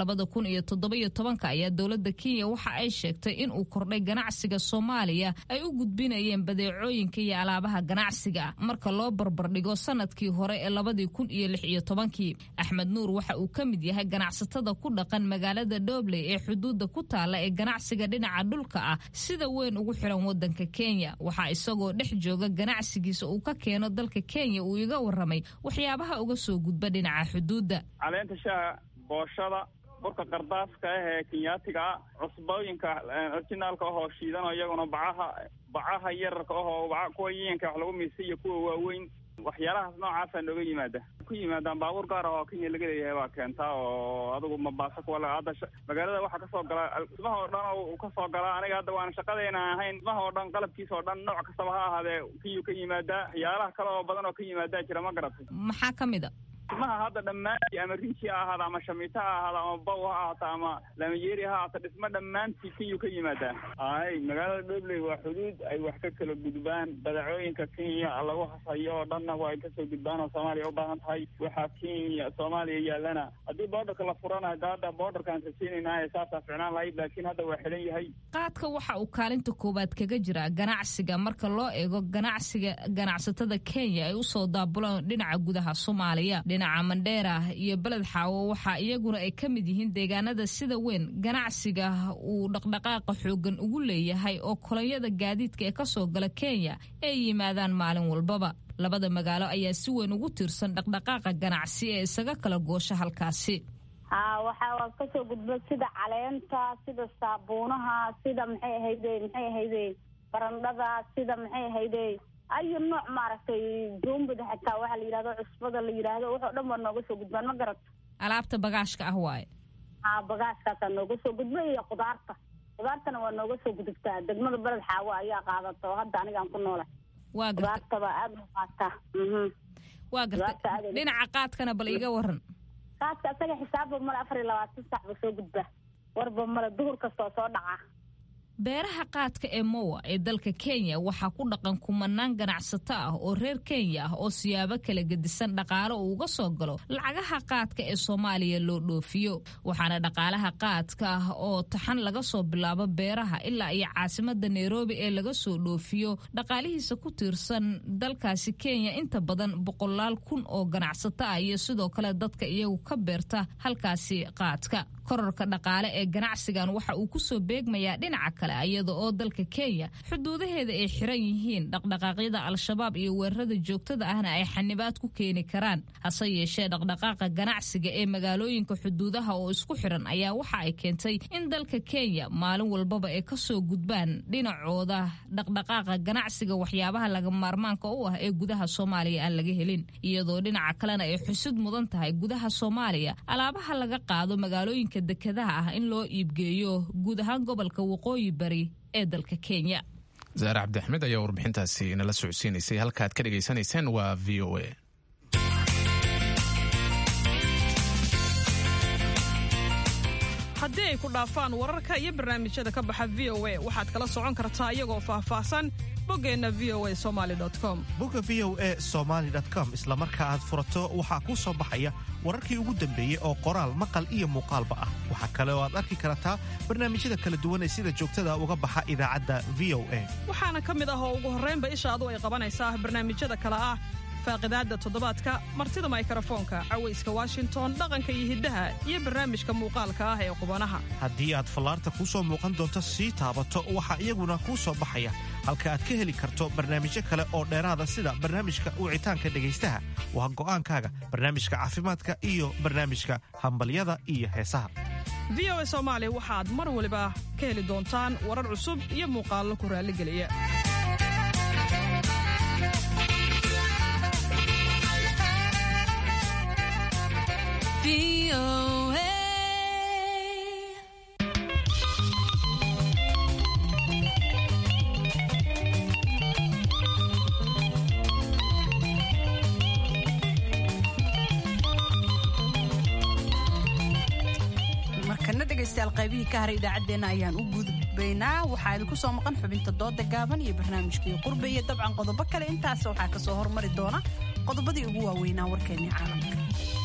2017 ayaa dowladda Kenya waxa ay sheegtay in uu kordhay ganacsiga Soomaaliya ay u gudbinayeen badeecooyinka iyo alaabaha ganacsiga marka loo barbardhigo sanadkii hore ee 2016. Axmed Nuur waxa uu ka mid yahay ganacsatada ku dhaqan magaalada Dobley ee xuduudda ku taala ee ganacsiga dhinaca dhulka ah sida weyn ugu xiran wadanka Kenya. Waxa isagoo dhex jooga ganacsigiisa uu ka keeno dalka Kenya uu iga waramay waxyaabaha uga soo gudba dhinaca xuduudda.
Caleenta shaaha, booshada, burka qardaaska ee Kenyaatiga, cusbooyinka originalka oo shiidan iyaguna bacaha yararka oo kuwa yeenka wax lagu miisiyo kuwa waaweyn. waxyaalahaas noocaas nooga yimaadaan baabuur gaar ah oo Kenya laga leeyahay waa keenta oo adigu Mombasa wala hadda magaalada waxa ka soo gala ismaha oo dhan oo ka soo gala aniga hadda waan shaqadeena ahayn ismaha oo dhan qalabkiisa oo dhan nooc kasta ha ahaadee Kenya ka yimaada waxyaalaha kale oo badan oo ka yimaada jira ma garatay
maxaa kamid ah
ismaha hadda dhammaantii ama rinji ha ahaada ama shamita ha ahaada ama baw ha ahaata ama lamayeri ha ahaata dhisma dhammaantii Kenya ka yimaada magaalada Dobley waa xuduud ay wax ka kala gudbaan badeecooyinka Kenya lagu hasayo oo dhan waa ka soo gudbaan oo Soomaaliya u baahan tahay waxa Kenya Soomaaliya yaalana hadii borderka la furanayo hadda borderkan siinayna saasa ficnaan lahayd laakiin hadda waa xiran yahay
qaadka waxa uu kaalinta koobaad kaga jira ganacsiga marka loo eego ganacsatada Kenya ay u soo daabulaan dhinaca gudaha Soomaaliya dhinaca Mandera iyo Balad Xaawo waxa iyaguna ay ka mid yihiin deegaanada sida weyn ganacsiga uu dhaqdhaqaaqa xoogan ugu leeyahay oo kolonyada gaadiidka ee ka soo gala Kenya ay yimaadaan maalin walbaba labada magaalo ayaa si weyn ugu tirsan dhaqdhaqaaqa ganacsi ee isaga kala goosha halkaasi
waxa ka soo gudba sida caleenta sida saabuunaha sida maxay ahayd barandhada sida maxay ahayd ay nooc maaragtay joombada xataa waxa la yiraahdo cusbada la yiraahdo waxa dhan waa nooga soo gudbaan ma garat
alaabta bagaashka ah waay
bagaashka nooga soo gudbay iyo qudaartana waa nooga soo gudubtaa degmada Balad Xaawo ayaa qaadato hadda aniga aan ku noolahay
waa
qudaarta aad u qaata
waa garta dhinaca qaadkana bal iga waran
qaadka asaga xisaabba mar 24 saac soo gudba warba mar duhur kasta soo dhaca
beeraha qaadka ee Moa ee dalka Kenya waxa ku dhaqan kumanaan ganacsato ah oo reer Kenya ah oo siyaabo kala gedisan dhaqaale uga soo galo lacagaha qaadka ee Soomaaliya loo dhoofiyo waxaana dhaqaalaha qaadka oo taxan laga soo bilaabo beeraha ilaa iyo caasimadda Nairobi ee laga soo dhoofiyo dhaqaalihiisa ku tiirsan dalkaasi Kenya inta badan 100,000 oo ganacsato ah iyo sidoo kale dadka iyagu ka beerta halkaasi qaadka kororka dhaqaale ee ganacsigan waxa uu ku soo beegmayaa dhinaca kale iyadoo oo dalka Kenya xuduudaheeda ay xiran yihiin dhaqdhaqaaqyada al-shabaab iyo weerarada joogtada ahna ay xanibaad ku keeni karaan hase yeeshee dhaqdhaqaaqa ganacsiga ee magaalooyinka xuduudaha oo isku xiran ayaa waxa ay keentay in dalka Kenya maalin walbaba ay ka soo gudbaan dhinacooda dhaqdhaqaaqa ganacsiga waxyaabaha laga maarmaanka u ah ee gudaha Soomaaliya aan laga helin iyadoo dhinaca kalena ay xusid mudan tahay gudaha Soomaaliya alaabaha laga qaado magaalooyinka dekadaha ah in loo iibgeeyo guud ahaan gobolka waqooyi bari ee dalka Kenya.
Zaara Cabdi Axmed ayaa warbixintaasi inala socodsiinaysay halkaad ka dhageysanayseen waa VOA.
haddii ay ku dhaafaan wararka iyo barnaamijyada ka baxa VOA waxaad kala socon kartaa iyagoo faahfaahsan boggeenna voasomali.com
bogga voasomali.com isla marka aad furato waxaa kuu soo baxaya wararkii ugu dambeeyey oo qoraal maqal iyo muuqaalba ah waxaa kale oo aad arki kartaa barnaamijyada kala duwan ee sida joogtada uga baxa idaacadda VOA
waxaana ka mid ah oo ugu horraynba ishaadu ay qabanaysaa barnaamijyada kale ah faaqidaadda toddobaadka martida mikrofoonka cawayska Washington dhaqanka iyo hiddaha iyo barnaamijka muuqaalka ah ee qubanaha
haddii aad fallaarta kuu soo muuqan doonto sii taabato waxaa iyaguna kuu soo baxaya halka aad ka heli karto barnaamijyo kale oo dheeraada sida barnaamijka wicitaanka dhegaystaha waa go'aankaaga barnaamijka caafimaadka iyo barnaamijka hambalyada iyo heesaha
VOA Soomaali waxaad mar waliba ka heli doontaan warar cusub iyo muuqaallo ku raaligeliya
dhegaystayaal qaybihii ka haray idaacaddeenna ayaan u gudbaynaa waxaa idinku soo maqan xubinta dooda gaaban iyo barnaamijkii qurbe iyo dabcan qodobo kale intaas waxaa ka soo hormari doona qodobadii ugu waaweynaa warkeennii caalamka.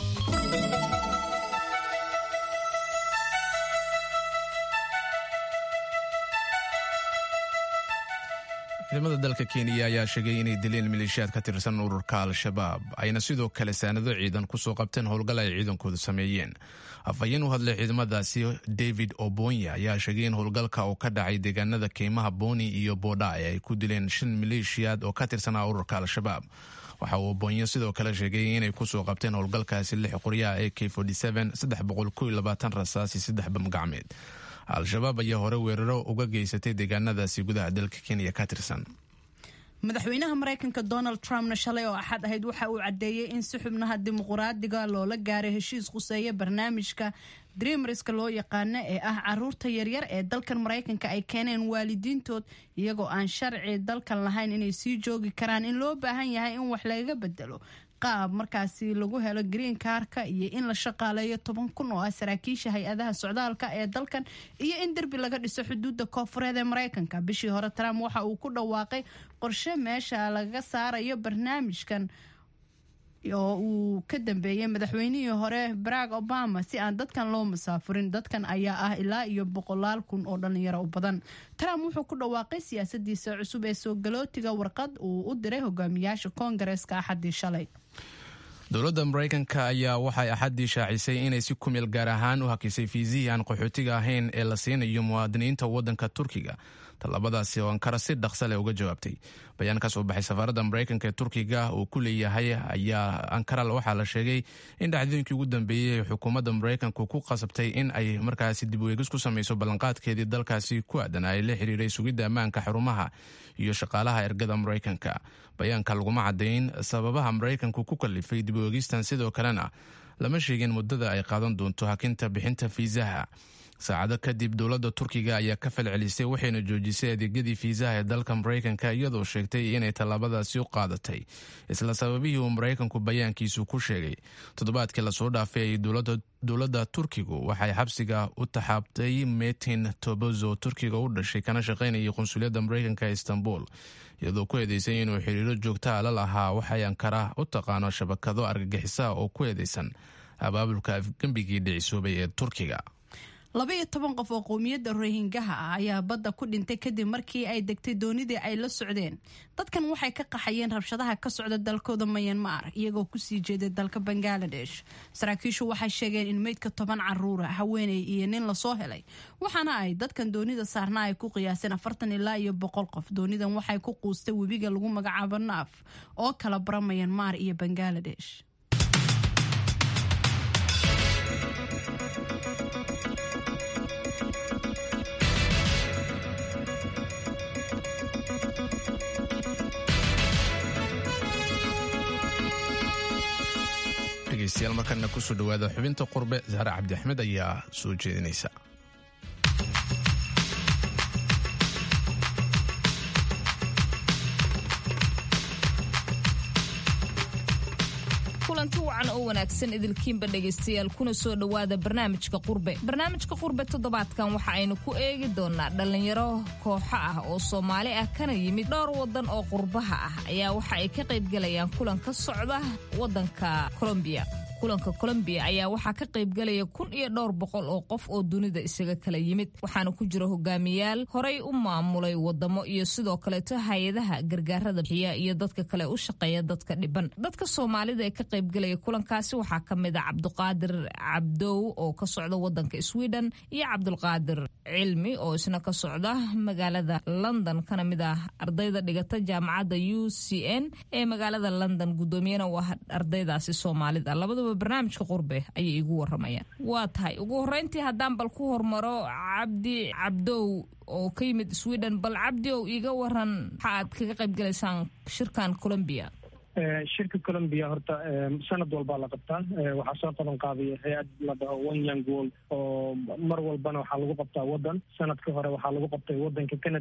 ciidamada dalka Kenya ayaa sheegay inay dileen maleeshiyaad ka tirsan ururka Al-Shabaab ayna sidoo kale saanado ciidan ku soo qabteen howlgal ay ciidankoodu sameeyeen. Afhayeen u hadlay ciidamadaasi David Obonya ayaa sheegay in howlgalka oo ka dhacay deegaanada keymaha Boni iyo Boodai ay ku dileen 5 maleeshiyaad oo ka tirsan ururka Al-Shabaab. waxa uu Obonya sidoo kale sheegay inay ku soo qabteen howlgalkaasi 6 qoryaha AK-47 320 rasaas iyo 3 bam gacmeed. Al-Shabaab ayaa hore weeraro uga geysatay deegaanadaasi gudaha dalka Kenya ka tirsan.
madaxweynaha Mareykanka Donald Trump shalay oo axad ahayd waxa uu cadeeyay in si xubnaha dimuqraadiga loola gaaray heshiis quseeya barnaamijka Dreamerska loo yaqaan ee ah caruurta yaryar ee dalkan Mareykanka ay keeneen waalidiintood iyagoo aan sharci dalkan lahayn inay sii joogi karaan in loo baahan yahay in wax laga bedelo qaab markaasi lagu helo green cardka iyo in la shaqaaleeyo 10,000 oo saraakiisha hay'adaha socdaalka ee dalkan iyo in darbi laga dhiso xuduudda koonfureed ee Mareykanka. Bishii hore Trump waxa uu ku dhawaaqay qorshe meesha laga saarayo barnaamijkan oo uu ka dambeeyay madaxweynihii hore Barack Obama si aan dadkan loo musaafirin. dadkan ayaa ah ilaa iyo 100,000 oo dhalinyaro u badan. Trump wuxuu ku dhawaaqay siyaasadiisa cusub ee soo galootiga warqad uu u diray hogaamiyaasha Koongareeska axadii shalay.
dowladda Mareykanka ayaa waxay axadii shaacisay inay si ku meel gaar ahaan u hakisay fiisihii aan qaxootiga ahayn ee la siinayo muwaadiniinta waddanka Turkiga. talabadaasi oo Ankara si dhaqso leh uga jawaabtay. bayaan ka soo baxay safaaradda Mareykanka ee Turkiga uu ku leeyahay ayaa Ankara waxaa la sheegay in dhacdooyinkii ugu dambeeyay xukuumadda Mareykanka ku qasabtay in ay markaasi dib u eegis ku samayso ballanqaadkeedii dalkaasi ku aadan ay la xiriiray sugidda ammaanka xarumaha iyo shaqaalaha ergada Mareykanka. bayaanka laguma cadeyn sababaha Mareykanku ku kalifay dib u eegistan, sidoo kalena lama sheegin muddada ay qaadan doonto hakinta bixinta fiisaha. saacado kadib dowladda Turkiga ayaa ka falcelisay waxayna joojisay adeegyadii fiisaha ee dalka Mareykanka iyadoo sheegtay inay tallaabadaasi u qaadatay isla sababihii uu Mareykanku bayaankiisu ku sheegay. toddobaadkii la soo dhaafay dowladda Turkigu waxay xabsiga u taxaabtay Metin Tobozo Turkiga u dhashay kana shaqaynayay qunsuliyadda Mareykanka ee Istanbul iyadoo ku eedeysay inuu xiriiro joogto ah la lahaa waxay Ankara u taqaano shabakado argagixisa oo ku eedeysan abaabulka afgembigii dhicisoobay ee Turkiga.
12 qof oo qowmiyadda Rohingya ayaa badda ku dhintay kadib markii ay degtay doonidii ay la socdeen. dadkan waxay ka qaxayeen rabshadaha ka socda dalkooda Myanmar iyagoo ku sii jeeday dalka Bangladesh. saraakiishu waxay sheegeen in meydka 10 caruur ah, haweeney iyo nin la soo helay. waxaana ay dadkan doonida saarnaa ay ku qiyaaseen 40 ilaa iyo 100 qof. doonidan waxay ku quustay webiga lagu magacaabo Naaf oo kala bara Myanmar iyo Bangladesh.
dhegeystayaal markana ku soo dhawaada xubinta qurbe. Zahra Cabdi Axmed ayaa soo jeedinaysa.
kulanti wacan oo wanaagsan idilkiinba dhegaystayaal kuna soo dhowaada barnaamijka qurbe. barnaamijka qurbe toddobaadkan waxa aynu ku eegi doonaa dhalinyaro kooxo ah oo Soomaali ah kana yimid dhowr wadan oo qurbaha ah ayaa waxa ay ka qaybgalayaan kulan ka socda wadanka Colombia. kulanka Colombia ayaa waxaa ka qaybgalaya 1,200 oo qof oo dunida isaga kala yimid. waxaana ku jira hogaamiyaal horey u maamulay wadamo iyo sidoo kale hay'adaha gargaarada bixiya iyo dadka kale u shaqeeya dadka dhiban. dadka Soomaalida ee ka qaybgalaya kulankaasi waxaa kamid ah Cabduqaadir Cabdow oo ka socda wadanka Sweden iyo Cabdulqaadir Cilmi oo isna ka socda magaalada London kana mid ah ardayda dhigata jaamacadda UCN ee magaalada London. gudoomiyana waa ardaydaasi Soomaalida. labadaba barnaamijka qurbe ayay igu waramayaan. waa tahay ugu horeyntii haddaan bal ku hormaro Cabdi Cabdow oo ka yimid Sweden. bal Cabdiow iga waran waxa aad kaga qaybgalaysaan shirkan Colombia.
shirka Colombia horta sanad walba la qabtaa. waxaa soo qaban qaaday hay'ad la dhaho One Young World oo mar walbana waxaa lagu qabtaa wadan. sanadka hore waxaa lagu qabtay wadanka Canada,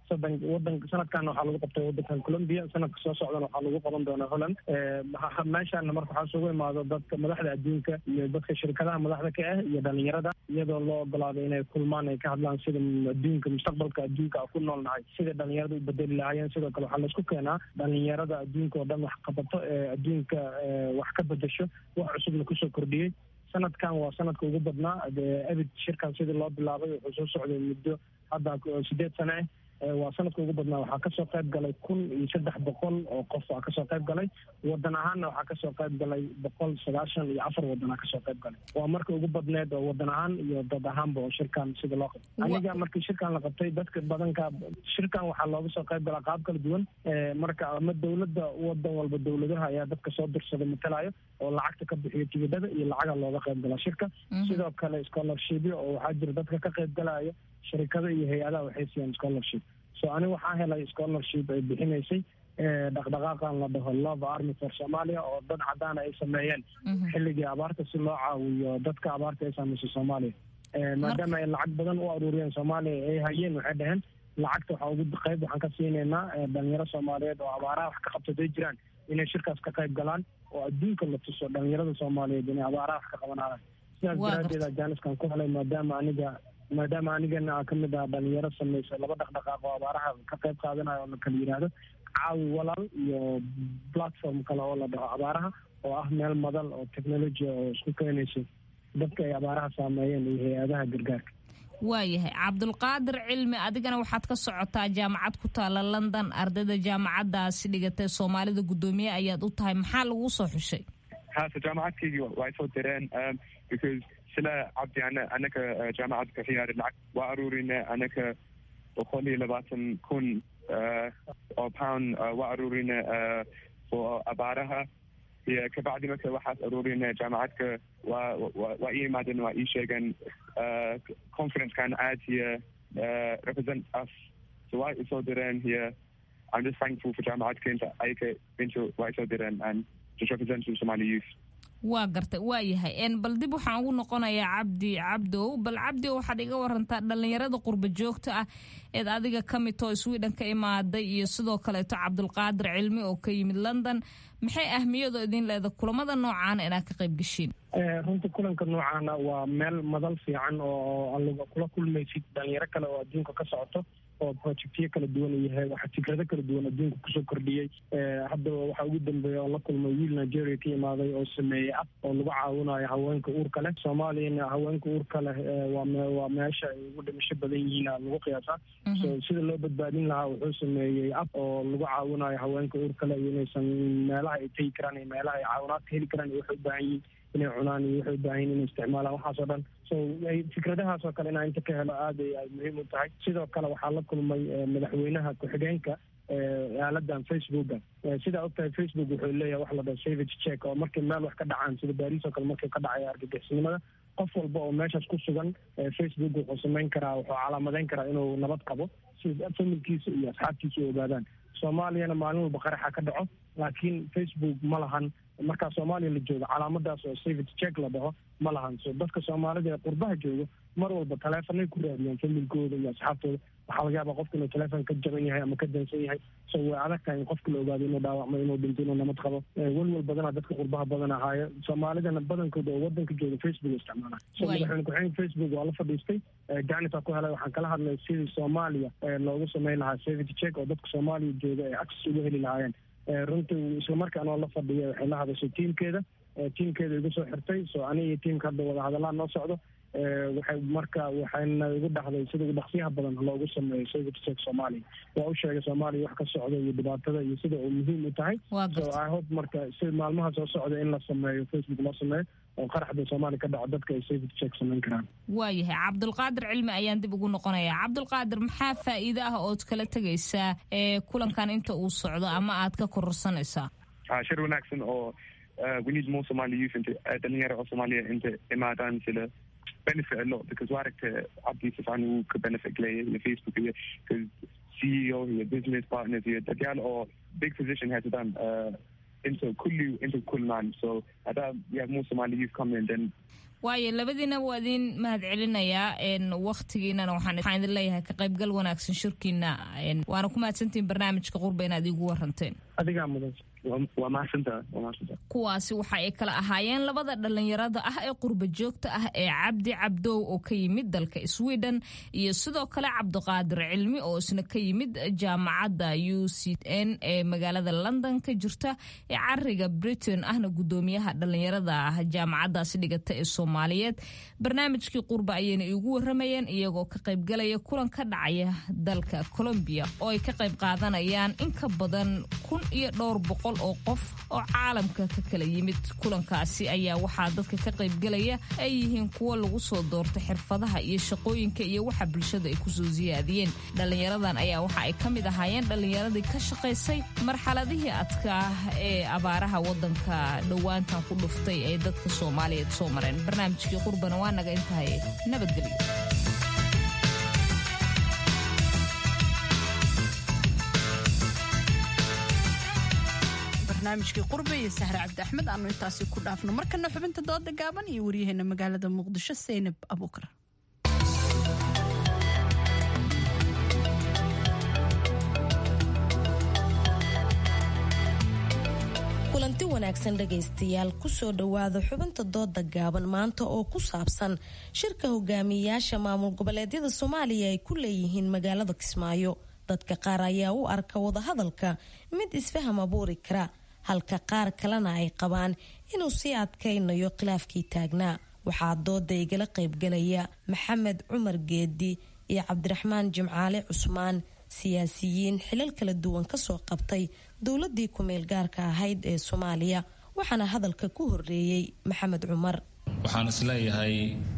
sanadkan waxaa lagu qabtay wadankan Colombia, sanadka soo socdana waxaa lagu qaban doonaa Holland. Meeshaana marka waxaa isugu imaado dadka madaxda adduunka iyo dadka shirkadaha madaxda ka ah iyo dhalinyarada, iyadoo loo ogolaaday inay kulmaan ay ka hadlaan sida adduunka mustaqbalka adduunka ku noolnahay, sida dhalinyarada u bedeli lahaayeen. Sidoo kale waxaa laisku keenaa dhalinyarada adduunka oo dhan wax qabato ee adduunka wax ka bedesho, wax cusubna kusoo kordhiyey. sanadkan waa sanadka ugu badnaa abid shirkan sidii loo bilaabay wuxuu soo socday muddo hadda 8 sano waa sanadka ugu badnaa. waxaa kasoo qayb galay 1,300 oo qof aa kasoo qayb galay. wadan ahaanna waxaa kasoo qayb galay 194 wadan aa kasoo qayb galay. waa marka ugu badneed oo wadan ahaan iyo dad ahaanba oo shirkan sida loo qabtay. aniga markii shirkan la qabtay dadka badanka shirkan waxaa looga soo qayb galaa qaab kala duwan. marka ama dowladda wadan walba dowladaha ayaa dadka soo dirsada matalayo oo lacagta ka bixiyo tigidhada iyo lacaga looga qayb galaa shirka. sidoo kale scholarshipyo oo waxaa jira dadka ka qayb galaya shirkada iyo hay-adaha waxay siiyaan scholarship. so aniga waxaa helay scholarship ay bixinaysay dhaqdhaqaaqan la dhaho Love Army for Somalia oo dad cadaan ay sameeyeen xilligii abaarta si loo caawiyo dadka abaarta ay saameysay Soomaaliya. maadaama ay lacag badan u aruuriyeen Soomaaliya ay hayeen, waxay dhaheen lacagta waxaa ugu qayb waxaan ka siinaynaa dhalinyaro Soomaaliyeed oo abaaraha wax ka qabsaday jiraan inay shirkaas ka qayb galaan oo adduunka la tuso dhalinyarada Soomaaliyeed inay abaaraha wax ka qabanayaan. sidaas daraadeed jaaniskan ku helay maadaama anigana ka mid ah dhalinyaro sameysay 2 dhaqdhaqaaq oo abaaraha ka qayb qaadanayo oo la kala yiraahdo caawi walaal iyo platform kale oo la dhaho abaaraha oo ah meel madal oo technology oo isku keenaysa dadka ay abaaraha saameeyeen iyo hay-adaha gargaarka.
waayahay cabdulqaadir cilmi, adigana waxaad ka socotaa jaamacad ku taala London, ardayda jaamacadaasi dhigatay Soomaalida gudoomiye ayaad u tahay. maxaa lagu soo xushay?
jaamacadkaygii way soo direen because sila cabdi anaka jaamacadka xiyaar lacag waa aruurina anaka 120,000 oo pound waa aruurina oo abaaraha iyo kabacdi marka waxaas aruurina jaamacadka waa ii imaadeen waa ii sheegeen conference kan aad here represent us, so waa isoo direen here. I'm just thankful for jaamacadka inta ayka into waa isoo direen and just representing Somali youth.
waa gartay. waa yahay bal dib waxaan ugu noqonayaa cabdow. bal cabdow waxaad iga warantaa dhalinyarada qurba joogta ah eed adiga ka mid oo Sweden ka imaaday iyo sidoo kaleeto cabdulqaadir cilmi oo ka yimid London, maxay ahmiyadu idin leedahay kulamada noocaana inaad ka qayb gashiin?
runtii kulanka noocaana waa meel madal fiican oo adiga kula kulmaysid dhalinyaro kale oo adduunka ka socoto oo projectyo kala duwan yahay, waxa fikrado kala duwan adduunka kusoo kordhiyey. hadda waxaa ugu dambeeya oo la kulmay wiil Nigeria ka imaaday oo sameeyey app oo lagu caawinayo haweenka uurka leh. Soomaaliyana haweenka uurka leh waa meesha ay ugu dhimasho badan yihiin lagu qiyaasaa. so sida loo badbaadin lahaa wuxuu sameeyey app oo lagu caawinayo haweenka uurka leh inaysan meelaha ay tegi karaan iyo meelaha ay caawinaad ka heli karaan iyo waxay u baahan yihiin inay cunaan iyo waxay u baahan yihiin inay isticmaalaan waxaas oo dhan. so fikradahaas oo kale inaa inta ka helo aad ay muhiim u tahay. sidoo kale waxaa la kulmay madaxweynaha ku-xigeenka aaladan Facebooka. sidaa ogtahay Facebook wuxuu leeyahay wax la dhaho savage check oo markii meel wax ka dhacaan sida Paris oo kale markii ka dhacay argagixisnimada, qof walba oo meeshaas ku sugan Facebook wuxuu samayn karaa, wuxuu calaamadeyn karaa inuu nabad qabo si familkiisa iyo asxaabtiisa u ogaadaan. Soomaaliyana maalin walba qaraxa ka dhaco, laakiin Facebook ma lahan. markaa Soomaaliya la joogo calaamadaas oo savage check la dhaho ma lahan. so dadka Soomaalida ee qurbaha joogo mar walba taleefanay ku raadiyaan familkooda iyo asxaabtooda. waxaa laga yaabaa qofka inuu teleefon ka jaban yahay ama ka dansan yahay, so way adag tahay in qofka la ogaado inuu dhaawacmo, inuu dhinto, inuu nabad qabo. welwel badanaa dadka qurbaha badan ahaayo. Soomaalidana badankooda oo wadanka jooga Facebook isticmaala. so madaxweyne ku-xigeenka Facebook waa la fadhiistay, jaanitaa ku helay. waxaan kala hadlay sidii Soomaaliya loogu sameyn lahaa savage check oo dadka Soomaaliya jooga ay access uga heli lahaayeen. runtii islamarkaana oo la fadhiya waxay la hadashay tiimkeeda igu soo xirtay. so aniga iyo tiimka hadda wada hadallaan noo socdo. waxayna igu dhahday sida ugu dhaqsiyaha badan loogu sameeyo savage check Soomaaliya. waa u sheegay Soomaaliya wax ka socda iyo dhibaatada iyo sida uu muhiim u tahay. so I hope marka si maalmaha soo socda in la sameeyo Facebook loo sameeyo oo qaraxda Soomaaliya ka dhaco dadka ay savage check sameyn karaan.
waayahay cabdulqaadir cilmi ayaan dib ugu noqonayaa. cabdulqaadir, maxaa faa'iido ah ood kala tegaysaa kulankan inta uu socdo ama aad ka kororsanaysaa?
shir wanaagsan oo we need more Somali youth into dhalinyaro oo Soomaaliya inta imaadaan sila benefit a lot, because waaragta Abdi Sifan uu ka benefit leeyahay Facebook iyo because CEO iyo business partners iyo dadyaal oo big position headaan into kulmaan. So I thought we have more Somali youth come in then.
waayo labadiina waa idin mahad celinayaa waqtigiinana waxaan idin leeyahay ka qaybgal wanaagsan shirkiina waana ku mahadsantihiin barnaamijka qurba inaad iigu waranteen.
adigaa mudan waa mahadsantahay.
kuwaasi waxa ay kala ahaayeen labada dhalinyarada ah ee qurba joogta ah ee Cabdi Cabdow oo ka yimid dalka Sweden iyo sidoo kale Cabdiqaadir Cilmi oo isna ka yimid jaamacadda UCN ee magaalada London ka jirta ee cariga Britain ahna gudoomiyaha dhalinyarada ah jaamacaddaasi dhigata ee Soomaaliyeed. barnaamijkii qurba ayayna iigu waramayeen iyagoo ka qayb galaya kulan ka dhacaya dalka Colombia oo ay ka qayb qaadanayaan in ka badan 1,200 oo qof oo caalamka ka kala yimid. kulankaasi ayaa waxaa dadka ka qayb galaya ay yihiin kuwa lagu soo doortay xirfadaha iyo shaqooyinka iyo waxa bulshada ay ku soo ziyaadiyeen. dhalinyaradan ayaa waxa ay ka mid ahaayeen dhalinyaradii ka shaqaysay marxaladihii adkaa ee abaaraha wadanka dhowaantan ku dhuftay ee dadka Soomaaliyeed soo mareen. barnaamijkii qurbana waa naga intahay. nabadgelyo.
barnaamijkii qurbe iyo Sahra Cabdi Axmed aanu intaasi ku dhaafno. markana xubinta dooda gaaban iyo wariyaheena magaalada Muqdisho Zeynab Abuukar.
kulanti wanaagsan dhagaystayaal kusoo dhawaada xubinta dooda gaaban maanta oo ku saabsan shirka hogaamiyayaasha maamul goboleedyada Soomaaliya ay ku leeyihiin magaalada Kismaayo. dadka qaar ayaa u arka wadahadalka mid isfaham abuuri kara halka qaar kalena ay qabaan inuu sii adkaynayo khilaafkii taagnaa. waxaa dooda igala qaybgalaya Maxamed Cumar Geedi iyo Cabdiraxmaan Jimcaale Cusmaan, siyaasiyiin xilal kala duwan kasoo qabtay dowladii ku meel gaarka ahayd ee Soomaaliya. waxaana hadalka ku horeeyay Maxamed Cumar.
waxaan isleeyahay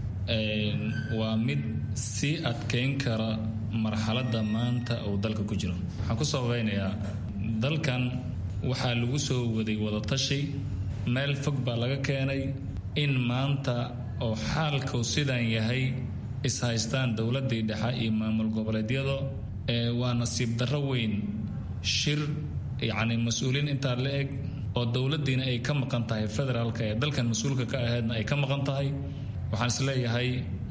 waa mid sii adkeyn kara marxaladda maanta uu dalka ku jiro. waxaan ku soo weynayaa dalkan waxaa lagu soo waday wadatashi, meel fog baa laga keenay in maanta oo xaalku sidan yahay ishaystaan dowladii dhexe iyo maamul goboleedyada. waa nasiib darro weyn shir yacni mas-uuliin intaa la eg oo dowladiina ay ka maqan tahay federaalka ee dalkan mas-uulka ka ahaydna ay ka maqan tahay. waxaan isleeyahay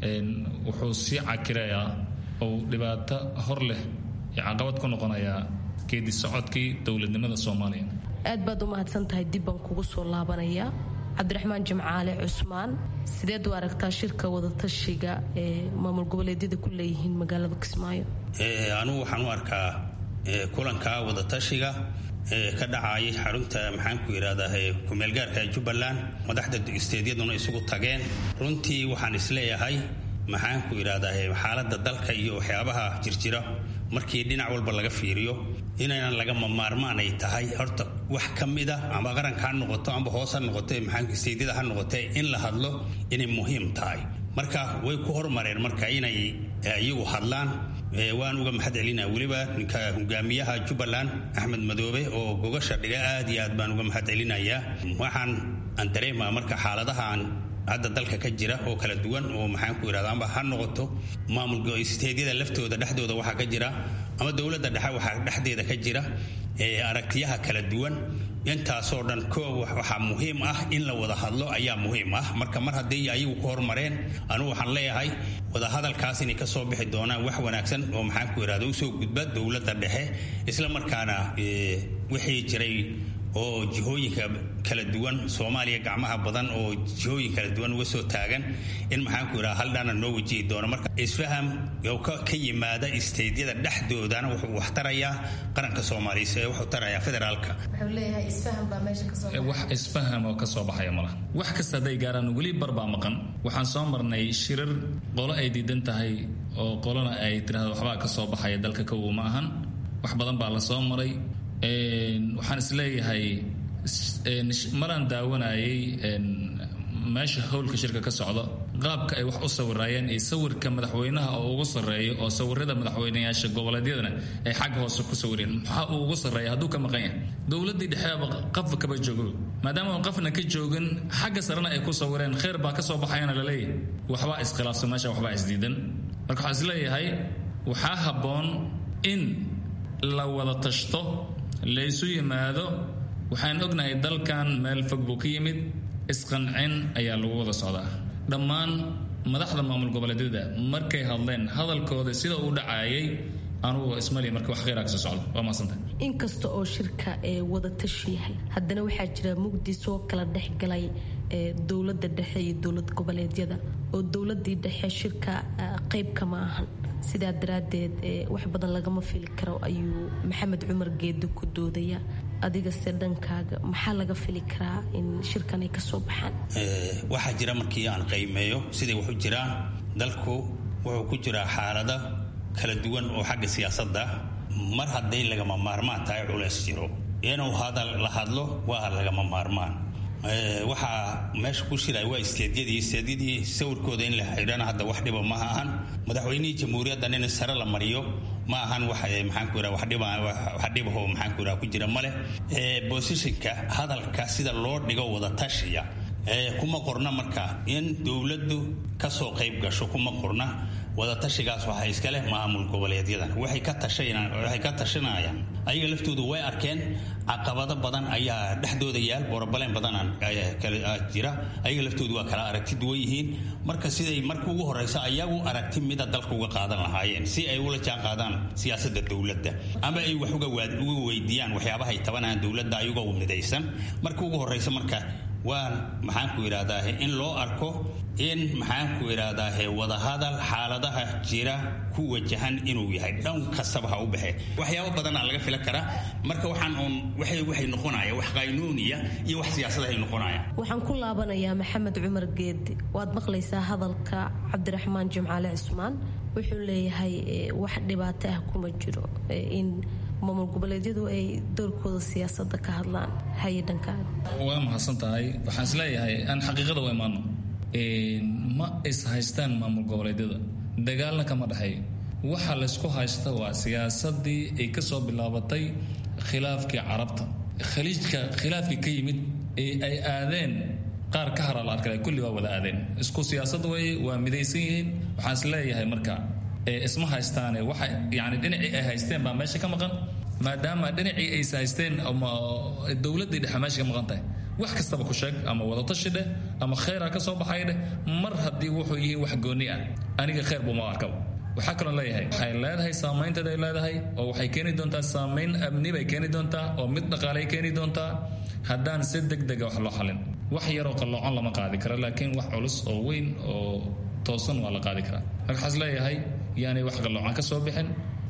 wuxuu sii cakirayaa oo dhibaato hor leh iyo caqabad ku noqonayaa geedi socodkii dowladnimada Soomaaliya.
aad baad u mahadsan tahay. dib baan kugu soo laabanaya. Cabdiraxmaan Jimcaale Cusmaan, sideed u aragtaa shirka wadatashiga ee maamul goboleedyada ku leeyihiin magaalada Kismaayo?
anigu waxaan u arkaa kulanka wadatashiga ka dhacayay xarunta maxaan ku yiraahdaa ku-meelgaarka Jubbaland, madaxda isteedyaduna isugu tageen. runtii waxaan isleeyahay maxaan ku yiraahdaa xaaladda dalka iyo waxyaabaha jirjira markii dhinac walba laga fiiriyo inaynan laga maarmaan ay tahay horta wax ka mid ah ama qaranka ha noqoto ama hoos ha noqoto maxaan isteedyada ha noqoto in la hadlo inay muhiim tahay. marka way ku hormareen marka inay iyagu hadlaan. waan uga mahad celinaa weliba ninka hogaamiyaha Jubbaland Axmed Madoobe oo gogasha dhiga aad iyo aad baan uga mahad celinayaa. waxaan aan dareemaa marka xaaladahan hadda dalka ka jira oo kala duwan oo maxaan ku yiraahdaa amba ha noqoto maamulka isteedyada laftooda dhexdooda waxa ka jira ama dowladda dhexe waxa dhexdeeda ka jira aragtiyaha kala duwan. intaasoo dhan waxaa muhiim ah in la wada hadlo ayaa muhiim ah. marka mar haddii ayagu ku hormareen anigu waxaan leeyahay wadahadalkaas inay ka soo bixi doonaan wax wanaagsan oo maxaan ku yiraahdaa u soo gudba dowladda dhexe isla markaana wixii jiray oo jihooyinka kala duwan Soomaaliya gacmaha badan oo jihooyin kala duwan uga soo taagan in maxaan ku yiraahdaa hal dhana noo wajihi doono. marka isfaham oo ka yimaada isteedyada dhexdoodana wuxuu wax tarayaa qaranka Soomaaliyeed, wuxuu tarayaa federaalka.
wuxuu leeyahay isfaham baa meesha ka soo
wax isfaham oo ka soo baxaya malaha. wax kasta haday gaaraan weli barbaa maqan. waxaan soo marnay shirar qolo ay diidan tahay oo qolona ay tiraahdo waxbaa ka soo baxaya dalka ka uma ahan. wax badan baa la soo maray. waxaan isleeyahay maraan daawanayay meesha howlka shirka ka socda qaabka ay wax u sawirayeen iyo sawirka madaxweynaha oo ugu sareeyo oo sawirada madaxweynayaasha goboleedyadana ay xag hoose ku sawireen. maxaa uu ugu sareeya hadduu ka maqan yahay dowladii dhexe qafka kaba joogo maadaama aan qafna ka joogin xagga sarena ay ku sawireen khayr baa ka soo baxayana la leeyahay waxbaa iskhilaafsan meesha waxbaa isdiidan. marka waxaan isleeyahay waxaa habboon in la wada tashto laysu yimaado waxaan ognahay dalkan meel fog buu ka yimid isqancin ayaa lagu wada socdaa dhammaan madaxda maamul goboleedyada markay hadleen hadalkooda sida uu dhacayay anugu ismali marka wax khayr ah ka soo socdo waa maasanta
inkasta oo shirka wada tashi yahay haddana waxaa jira mugdi soo kala dhexgalay dowladda dhexe iyo dowlad goboleedyada oo dowladii dhexe shirka qayb kama ahan sidaa daraaddeed wax badan lagama fili karo ayuu maxamed cumar geedi ku doodaya adiga se dhankaaga maxaa laga fili karaa in shirkan ay ka soo baxaan
waxaa jira markii aan qiimeeyo siday wax u jiraan dalku wuxuu ku jiraa xaalada kala duwan oo xagga siyaasadda mar hadday lagama maarmaan tahay culays jiro inuu la hadlo waa lagama maarmaan waxaa meesha ku shiray waa isteedyadii sawirkooda in la xidhana hadda wax dhiba ma ahan madaxweynihii jamhuuriyadda in sare la mariyo ma ahan wax maxaan ku yiraahdaa wax dhibaho maxaan ku yiraahdaa ku jira male positionka hadalka sida loo dhigo wada tashiya kuma qorna marka in dowladdu ka soo qayb gasho kuma qorna wada tashigaas waxa iska leh maamul goboleedyadan waxay ka tashanayaan ayaga laftoodu way arkeen caqabado badan ayaa dhexdooda yaal borobaleen badan ayaa jira ayaga laftoodu waa kala aragti duwan yihiin marka siday marka ugu horeysa ayagu aragti mida dalka uga qaadan lahaayeen si ay ula jaan qaadaan siyaasadda dowladda ama ay wax uga weydiiyaan waxyaabaha ay tabanayaan dowladda ayagoo midaysan marka ugu horeysa marka waan maxaan ku yiraahdaa in loo arko in maxaan ku yiraahdaa wada hadal xaaladaha jira ku wajahan inuu yahay dhan kastaba ha u baxee waxyaabo badan laga filan karaa marka waxay noqonaya wax qaynuuniya iyo wax siyaasad ay noqonaya
waxaan ku laabanayaa maxamed cumar geedi waad maqlaysaa hadalka cabdiraxmaan jimcaale cismaan wuxuu leeyahay wax dhibaato ah kuma jiro in maamul goboleedyadu ay doorkooda siyaasadda ka hadlaan hay-adankaada
waa mahadsan tahay waxaan isleeyahay aan xaqiiqada waa imaano ma is haystaan maamul goboleedyada dagaalna kama dhexeeyo waxa laysku haysta waa siyaasadii ay ka soo bilaabatay khilaafkii carabta khaliijka khilaafkii ka yimid ee ay aadeen qaar ka haraa la arkay kulli waa wada aadeen isku siyaasad way waa midaysan yihiin waxaan isleeyahay marka isma haystaane waxa yani dhinacii ay haysteen baa meesha ka maqan maadaama dhinacii ay haysteen ama dowladii dhexe meesha ka maqan tahay wax kastaba ku sheeg ama wadatashi dheh ama khayra ka soo baxay dheh mar haddii wuxuu yihiin wax gooni ah aniga khayr buma arkaba waxaa kaloo leeyahay waxay leedahay saamaynteeda ay leedahay oo waxay keeni doontaa saamayn amni bay keeni doontaa oo mid dhaqaalay keeni doontaa haddaan si degdega wax loo xalin wax yaroo qalloocan lama qaadi karo laakiin wax culus oo weyn oo toosan waa la qaadi karaa marka waxaas leeyahay yaani wax qalloocan ka soo bixin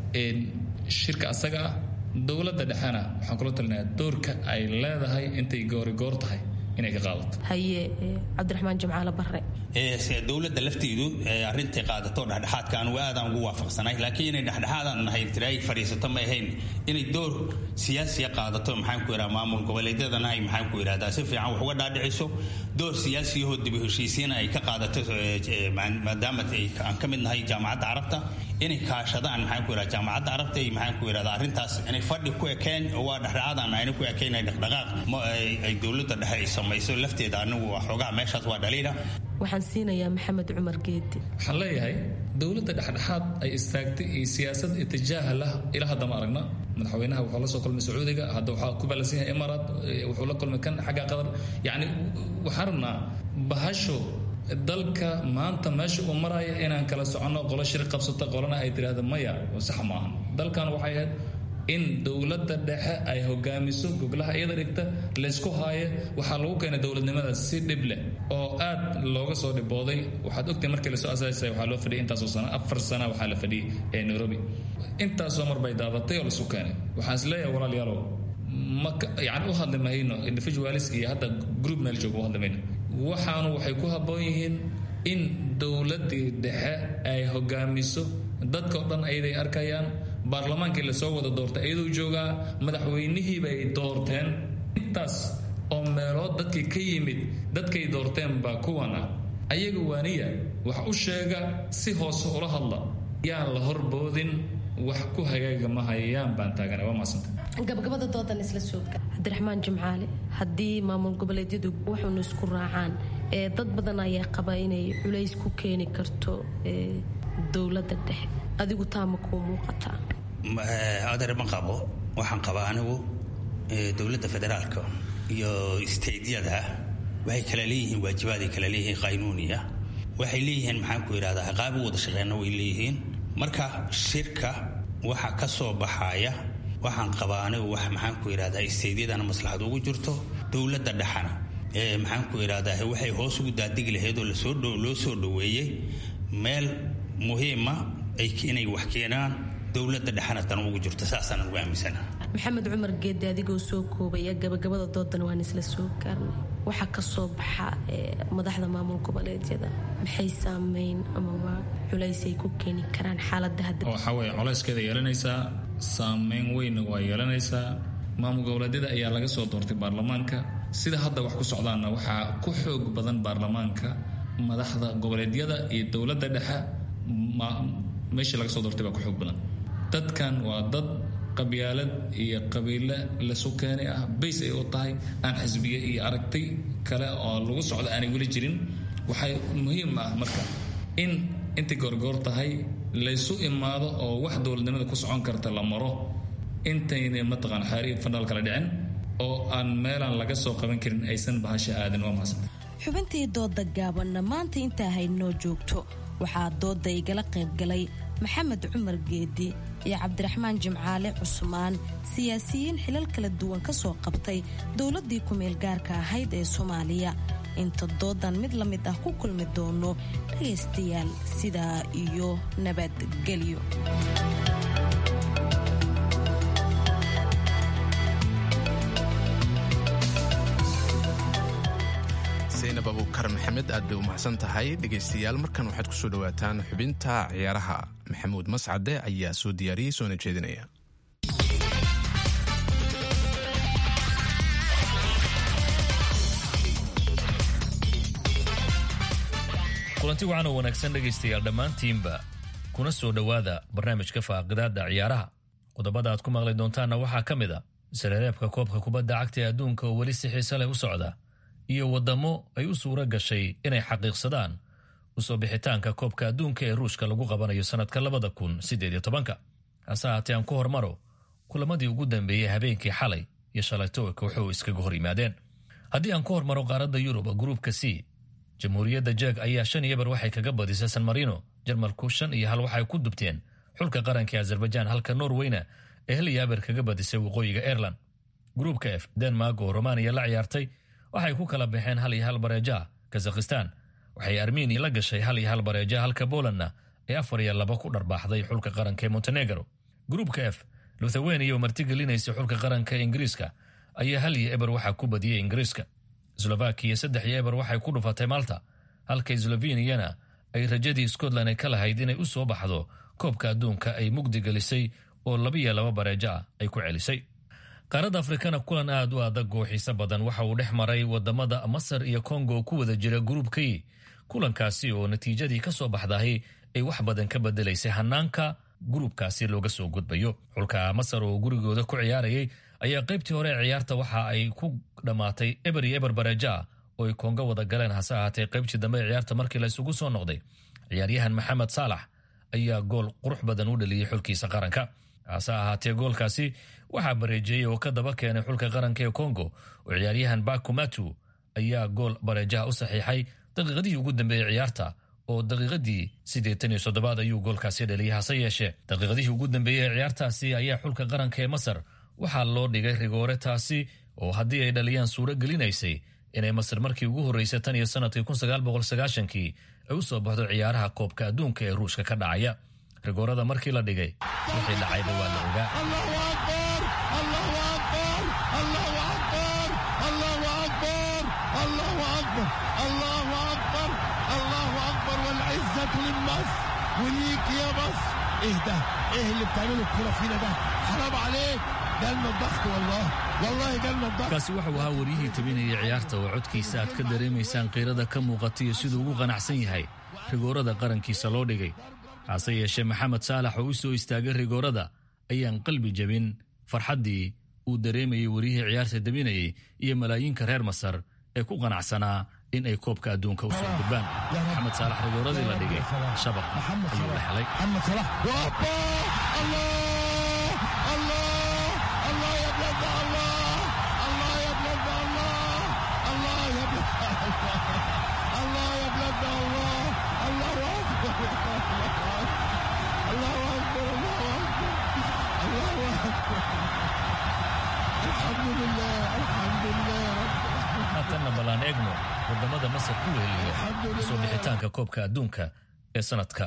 shirka asaga ah dowladda dhexena waxaan kula talinayaa doorka ay leedahay intay goorigoor tahay inay ka qaadato
haye cabdiraxmaan jimcaale barre
dowladda lafteedu arintay qaadato dhexdhexaadka aan aadaan ugu waafaqsanay laakiin inay dhexdhexaadaan nahay tiray fariisato ma ahayn inay door siyaasiya qaadato maxaan ku yiraahdaa maamul goboleedyadana ay maxaan ku yiraahdaa si fiican wax uga dhaadhiciso door siyaasiyahoo dib u heshiisiin ay ka qaadato maadaama aan ka mid nahay jaamacadda carabta inay kaashadaan maxaan ku yiraahdaa jaamacadda carabta iyo maxaan ku yiraahdaa arrintaas inay fadhi ku ekeen oo waa dhexdhexaadaan ayna ku ekeen ay dhaqdhaqaaq ay dowladda dhexe ay samayso lafteeda anagu xoogaa meeshaas waa dhaliila
waxaan siinayaa maxamed cumar geedi
waxaan leeyahay dowladda dhexdhexaad ay istaagtay iyo siyaasad itijaaha lah ilaa hadda ma aragna madaxweynaha wuxuu la soo kulmay sacuudiga hadda waxaa ku balansan yahay imaaraat wuxuu la kulmay kan xagga qatar yacni waxaan rabnaa bahasho dalka maanta meesha uu maraya inaan kala soconno qolo shir qabsata qolana ay tiraahdo maya sax maahan dalkan waxay ahayd in dowladda dhexe ay hogaamiso gobolaha iyada dhigta laysku haayo waxaa lagu keenay dowladnimada si dhib leh oo aad looga soo dhibooday waxaad ogtahay markii lasoo asaasay waxaa loo fadhiyay intaasoo sano 4 sano waxaa la fadhiyay ee Nairobi intaasoo mar bay daadatay oo laisku keenay waxaan isleeyahay walaalayaalow yani u hadli mahayno individualis iyo hadda group meel jooga u hadli mayno waxaanu waxay ku habboon yihiin in dowladdii dhexe ay hogaamiso dadka oo dhan ayaday arkayaan baarlamaankii lasoo wada doortay iyadoo joogaa madaxweynihii bay doorteen intaas oo meelood dadkii ka yimid dadkay doorteen baa kuwan ah ayaga waaniya wax u sheega si hoose ula hadla yaan la horboodin wax ku hagaaga ma hayaan baan taagana waa maasanta
gabagabada doodan isla sooga cabdiraxmaan jimcaale haddii maamul goboleedyadu wuxuuna isku raacaan dad badan ayaa qaba inay culays ku keeni karto dowladda dhexe adigu taama kuu muuqataa
adeer ma qabo waxaan qabaa anigu dowladda federaalka iyo isteydyada waxay kala leeyihiin waajibaad ay kala leeyihiin qaynuuniya waxay leeyihiin maxaan ku yidhahdaa qaab wada shaqeynna way leeyihiin marka shirka waxa ka soo baxaya waxaan qabaa anigu wax maxaan ku yidhahdaa isteydyadana maslaxad ugu jirto dowladda dhexana maxaan ku yidhahdaa waxay hoos ugu daadigi lahayd oo loo soo dhoweeyey meel muhiima inay wax keenaan dowladda dhexana tan ugu jirto saasaan ugu aaminsana
maxamed cumar geedi adigoo soo koobaya gabagabada doodan waan isla soo gaarnay waxaa ka soo baxa madaxda maamul goboleedyada maxay saameyn amaba culays ay ku keeni karaan xaaladda hadda
waxaa weeye culayskeeda yeelanaysaa saameyn weynna waa yeelanaysaa maamul goboleedyada ayaa laga soo doortay baarlamaanka sida hadda wax ku socdaanna waxaa ku xoog badan baarlamaanka madaxda goboleedyada iyo dowladda dhexe meeshii laga soo doortay baa ku xoog badan dadkan waa dad qabyaalad iyo qabiile lasu keenay ah bays ay u tahay aan xisbiye iyo aragtay kale oo lagu socdo aanay weli jirin waxay muhiim ah marka in inta goorgoor tahay laysu imaado oo wax dowladnimada ku socon karta la maro intayna mataqaan xariir fandal kala dhicin oo aan meelaan laga soo qaban karin aysan bahasha aadan waa mahadsan
xubintii dooda gaabanna maanta intaa haynoo joogto waxaa dooda igala qaybgalay maxamed cumar geedi iyo cabdiraxmaan jimcaale cusmaan siyaasiyiin xilal kala duwan ka soo qabtay dowladdii ku-meel gaarka ahayd ee Soomaaliya inta doodan mid la mid ah ku kulmi doono dhagaystayaal sidaa iyo nabadgelyo
zaynab abuukar maxamed aad bay u mahadsan tahay dhegaystayaal markan waxaad ku soo dhowaataan xubinta ciyaaraha maxamuud mascade ayaa soo diyaariyey soona jeedinaya
kulanti wacan oo wanaagsan dhegaystayaal dhammaantiinba kuna soo dhowaada barnaamijka faaqidaada ciyaaraha qodobada aad ku maqli doontaanna waxaa ka mid a sareereebka koobka kubadda cagta ee adduunka oo weli si xiise leh u socda iyo waddamo ay u suura gashay inay xaqiiqsadaan u soo bixitaanka koobka adduunka ee ruushka lagu qabanayo sannadka 2018 hase haatee aan ku hormaro kulamadii ugu dambeeyey habeenkii xalay iyo shalayto kooxuhu iskaga hor yimaadeen haddii aan ku hormaro qaaradda yurub gruubka c jamhuuriyadda jeeg ayaa 5-0 waxay kaga badisay san marino jarmalku 5-1 waxay ku dubteen xulka qaranka Azerbaijan halka Norwayna ee 1-0 kaga badisay waqooyiga Ireland gruubka F Denmark oo Romania la ciyaartay waxay ku kala baxeen 1-1 bareeja Kazakhstan waxay Armenia la gashay 1-1 bareeja halka Polandna ay 4-2 ku dharbaaxday xulka qaranka Montenegro gruubka F Lithuania oo martigelinaysa xulka qaranka Ingiriiska ayaa 1-0 waxa ku badiyay Ingiriiska Slovakia 3-0 waxay ku dhufatay Malta halka Slovenia ay rajadii Scotland ay kala hayd inay u soo baxdo koobka adduunka ay mugdi gelisay oo 2-2 bareeja ay ku celisay qaaradda Afrikana kulan aad u adag oo xiiso badan waxa uu dhex maray wadamada Masar iyo Congo ku wada jira gruubkii kulankaasi oo natiijadii ka soo baxday ay wax badan ka bedelaysay hanaanka gruubkaasi looga soo gudbayo xulka Masar oo gurigooda ku ciyaarayay ayaa qaybtii hore ciyaarta waxa ay ku dhamaatay eber bareeja oo ay Congo wada galeen hase ahaatee qaybtii dambe ciyaarta markii la isugu soo noqday ciyaaryahan Maxamed Saalax ayaa gool qurux badan u dhaliyay xulkiisa qaranka hase ahaatee goolkaasi waxaa bareejiyey oo ka daba keenay xulka qaranka ee Congo oo ciyaaryahan Bakumatu ayaa gool bareejaha u saxiixay daqiiqadii ugu dambeeyay ciyaarta oo daqiiqadii 87 ayuu goolkaasi dhaliyay hase yeeshee daqiiqadii ugu dambeeyay ciyaartaasi ayaa xulka qaranka ee Masar waxaa loo dhigay rigoore taasi oo haddii ay dhaliyaan suuro gelinaysay inay Masar markii ugu horeysay tan iyo sanadkii 1990kii ay u soo baxdo ciyaaraha koobka adduunka ee Ruushka ka dhacaya rigoorada markii la dhigay wixii dhacayba waa la ogaa
وليك يا مصر اهدى ايه اللي بتعمله الكرة فينا ده حرام عليك جالنا الضغط والله جالنا الضغط
kaasi wuxuu ahaa wariyihii tabinayay ciyaarta oo codkiisa aad ka dareemaysaan qiirada ka muuqatay iyo siduu ugu qanacsan yahay rigoorada qarankiisa loo dhigay hase yeeshee Maxamed Saalax oo u soo istaagay rigoorada ayaan qalbi jabin farxaddii uu dareemayay wariyihii ciyaarta dabinayay iyo malaayiinka reer Masar ee ku qanacsanaa in ay koobka adduunka u soo gudbaan Maxamed Saalax rigooradii la dhigay shabaq ayuu la helay
Maxamed Saalax Allah Allah Allah ya bladda Allah شاء الله الله أكبر الله أكبر الله أكبر الحمد لله الحمد لله.
haatanna ballaan eegno wadamada Masar ku weheliya soo bixitaanka koobka adduunka ee sanadka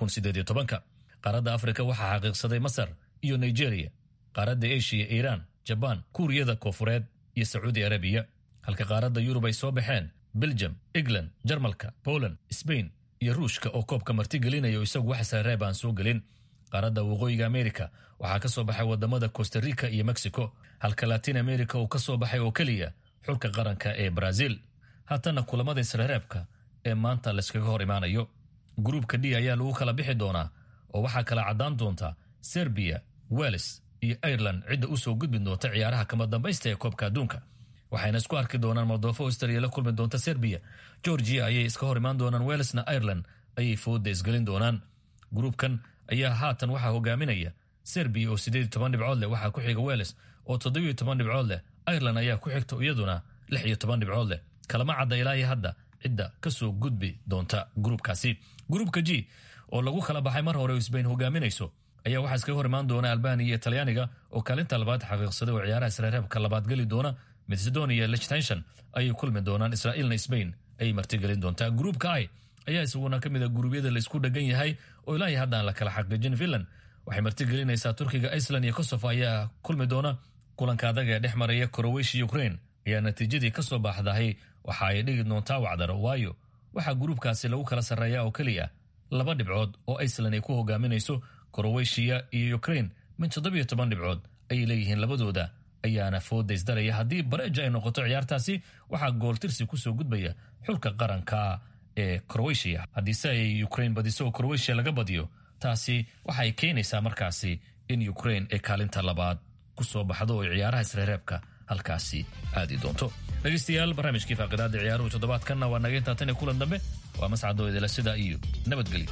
2018. qaaradda Afrika waxaa xaqiiqsaday Masar iyo Nigeria, qaaradda Asia Iran, Japan, Kuuriyada Koonfureed iyo Saudi Arabia, halka qaaradda Yurub ay soo baxeen Belgium, England, Jarmalka, Poland, Spain iyo Ruushka oo koobka martigelinayo isagu wax sareeb aan soo gelin. qaaradda Waqooyiga Amerika waxaa ka soo baxay wadamada Costa Rica iyo Mexico, halka Latin America uu ka soo baxay oo kaliya xulka qaranka ee Brazil. haatana kulamada sareebka ee maanta la iskaga hor imaanayo. gruupka D ayaa lagu kala bixi doonaa oo waxaa kala cadaan doonta Serbia, Wales iyo Ireland cidda u soo gudbin doonta ciyaaraha kama dambaysta ee koobka adduunka. waxayna isku arki doonaan Moldova oo Australia la kulmi doonta Serbia, Georgia ayay iska hor imaan doonaan, Walesna Ireland ayay fooda isgelin doonaan. gruupkan ayaa haatan waxaa hogaaminaya Serbia oo 18 dhibcood leh, waxaa ku xiga Wales oo 17 dhibcood leh, Ireland ayaa ku xigta iyaduna 16 dhibcood leh. kalama cadda ilaa hadda cidda ka soo gudbi doonta gruupkaasi. gruupka G oo lagu kala baxay mar hore Spain hogaaminayso ayaa waxaa iskaga hor imaan doona Albania iyo Talyaaniga oo kaalinta labaad xaqiiqsaday oo ciyaaraha sareebka labaad gali doona. Macedonia iyo Liechtenstein ayay kulmi doonaan, Israa'iilna Spain ayay martigelin doontaa. gruupka I ayaa isaguna ka mid ah guruubyada la isku dhagan yahay oo ilaa hadda aan la kala xaqiijin. Finland waxay martigelinaysaa Turkiga, Iceland iyo Kosovo ayaa kulmi doona. kulanka adag ee dhex maraya Croatia iyo Ukraine ayaa natiijadii ka soo baxday waxa ay dhigi doontaa wacdaro, waayo waxaa gruupkaasi lagu kala sarreeyaa oo kaliya 2 dhibcood oo Iceland ay ku hogaaminayso. Croatia iyo Ukraine min 17 dhibcood ay leeyihiin, labadooda ayaana fooda isdaraya. haddii bareeja ay noqoto ciyaartaasi waxaa gooltirsi ku soo gudbaya xulka qaranka ee Croatia. haddiise ay Ukraine badiso oo Croatia laga badiyo, taasi waxay keenaysaa markaasi in Ukraine ay kaalinta labaad ku soo baxdo oo ciyaaraha isreereebka halkaasi aadi doonto. dhegeystayaal, barnaamijkii faaqidaada ciyaaruhu toddobaadkanna waa naga intaa tan iyo kulan dambe. waa mascadoo idila sida iyo nabadgelyo.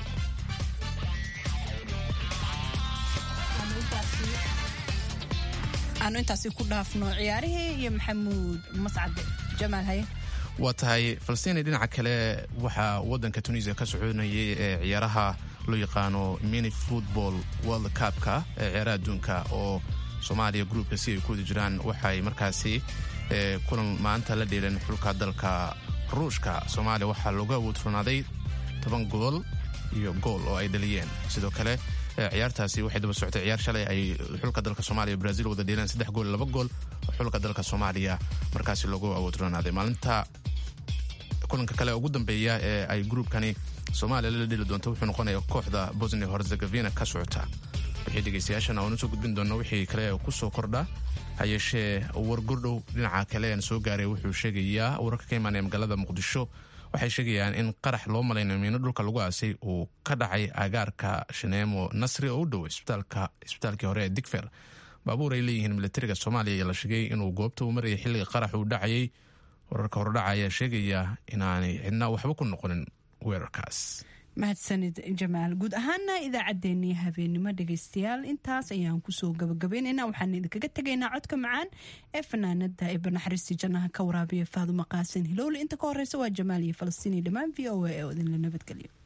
aanu intaasi ku dhaafno ciyaarihii iyo Maxamuud Mascade. Jamaal haye.
waa tahay Falstiin. dhinaca kale waxaa wadanka Tunisia ka soconayay ciyaaraha loo yaqaano mini football world cup-ka ee ciyaaraha adduunka oo Soomaaliya gruupka si ay ku wada jiraan. waxay markaasi kulan maanta la dheeleen xulka dalka Ruushka. Soomaaliya waxaa looga awoodronaaday 10 gool iyo gool oo ay dhaliyeen. sidoo kale ciyaartaasi waxay daba socotay ciyaar shalay ay xulka dalka Soomaaliya Brazil wada dheeleen 3 gool 2 gool oo xulka dalka Soomaaliya markaasi looga awoodronaaday. maalinta kulanka kale ugu dambeeya ee ay gruupkani Soomaaliya la dheeli doonto wuxuu noqonayaa kooxda Bosnia Herzegovina ka socota. wixii dhegeystayaashana aanu soo gudbin doona wixii kale ku soo kordha. hayeeshee wargurdhow dhinaca kale aan soo gaaray wuxuu sheegayaa wararka ka imaanaya magaalada Muqdisho waxay sheegayaan in qarax loo malaynayo miino dhulka lagu aasay uu ka dhacay agaarka Shineemo Nasri oo u dhow isbitaalkii hore ee Digfer. baabuur ay leeyihiin militariga Soomaaliya ayaa la sheegay inuu goobta u marayay xilliga qarax uu dhacayay. wararka hordhaca ayaa sheegaya inaanay cidna waxba ku noqonin weerarkaas.
mahadsanid Jamaal. guud ahaana idaacaddeenii habeenimo dhegaystayaal intaas ayaan kusoo gabagabaynaynaa. waxaan idinkaga tegaynaa codka macaan ee fanaanada ee banaxariistii jannaha ka waraabiya Faadumo Qaasin Hilowle. inta ka horeysa waa Jamaal iyo Falstiin dhammaan VOA oo idinla nabadgeliyo.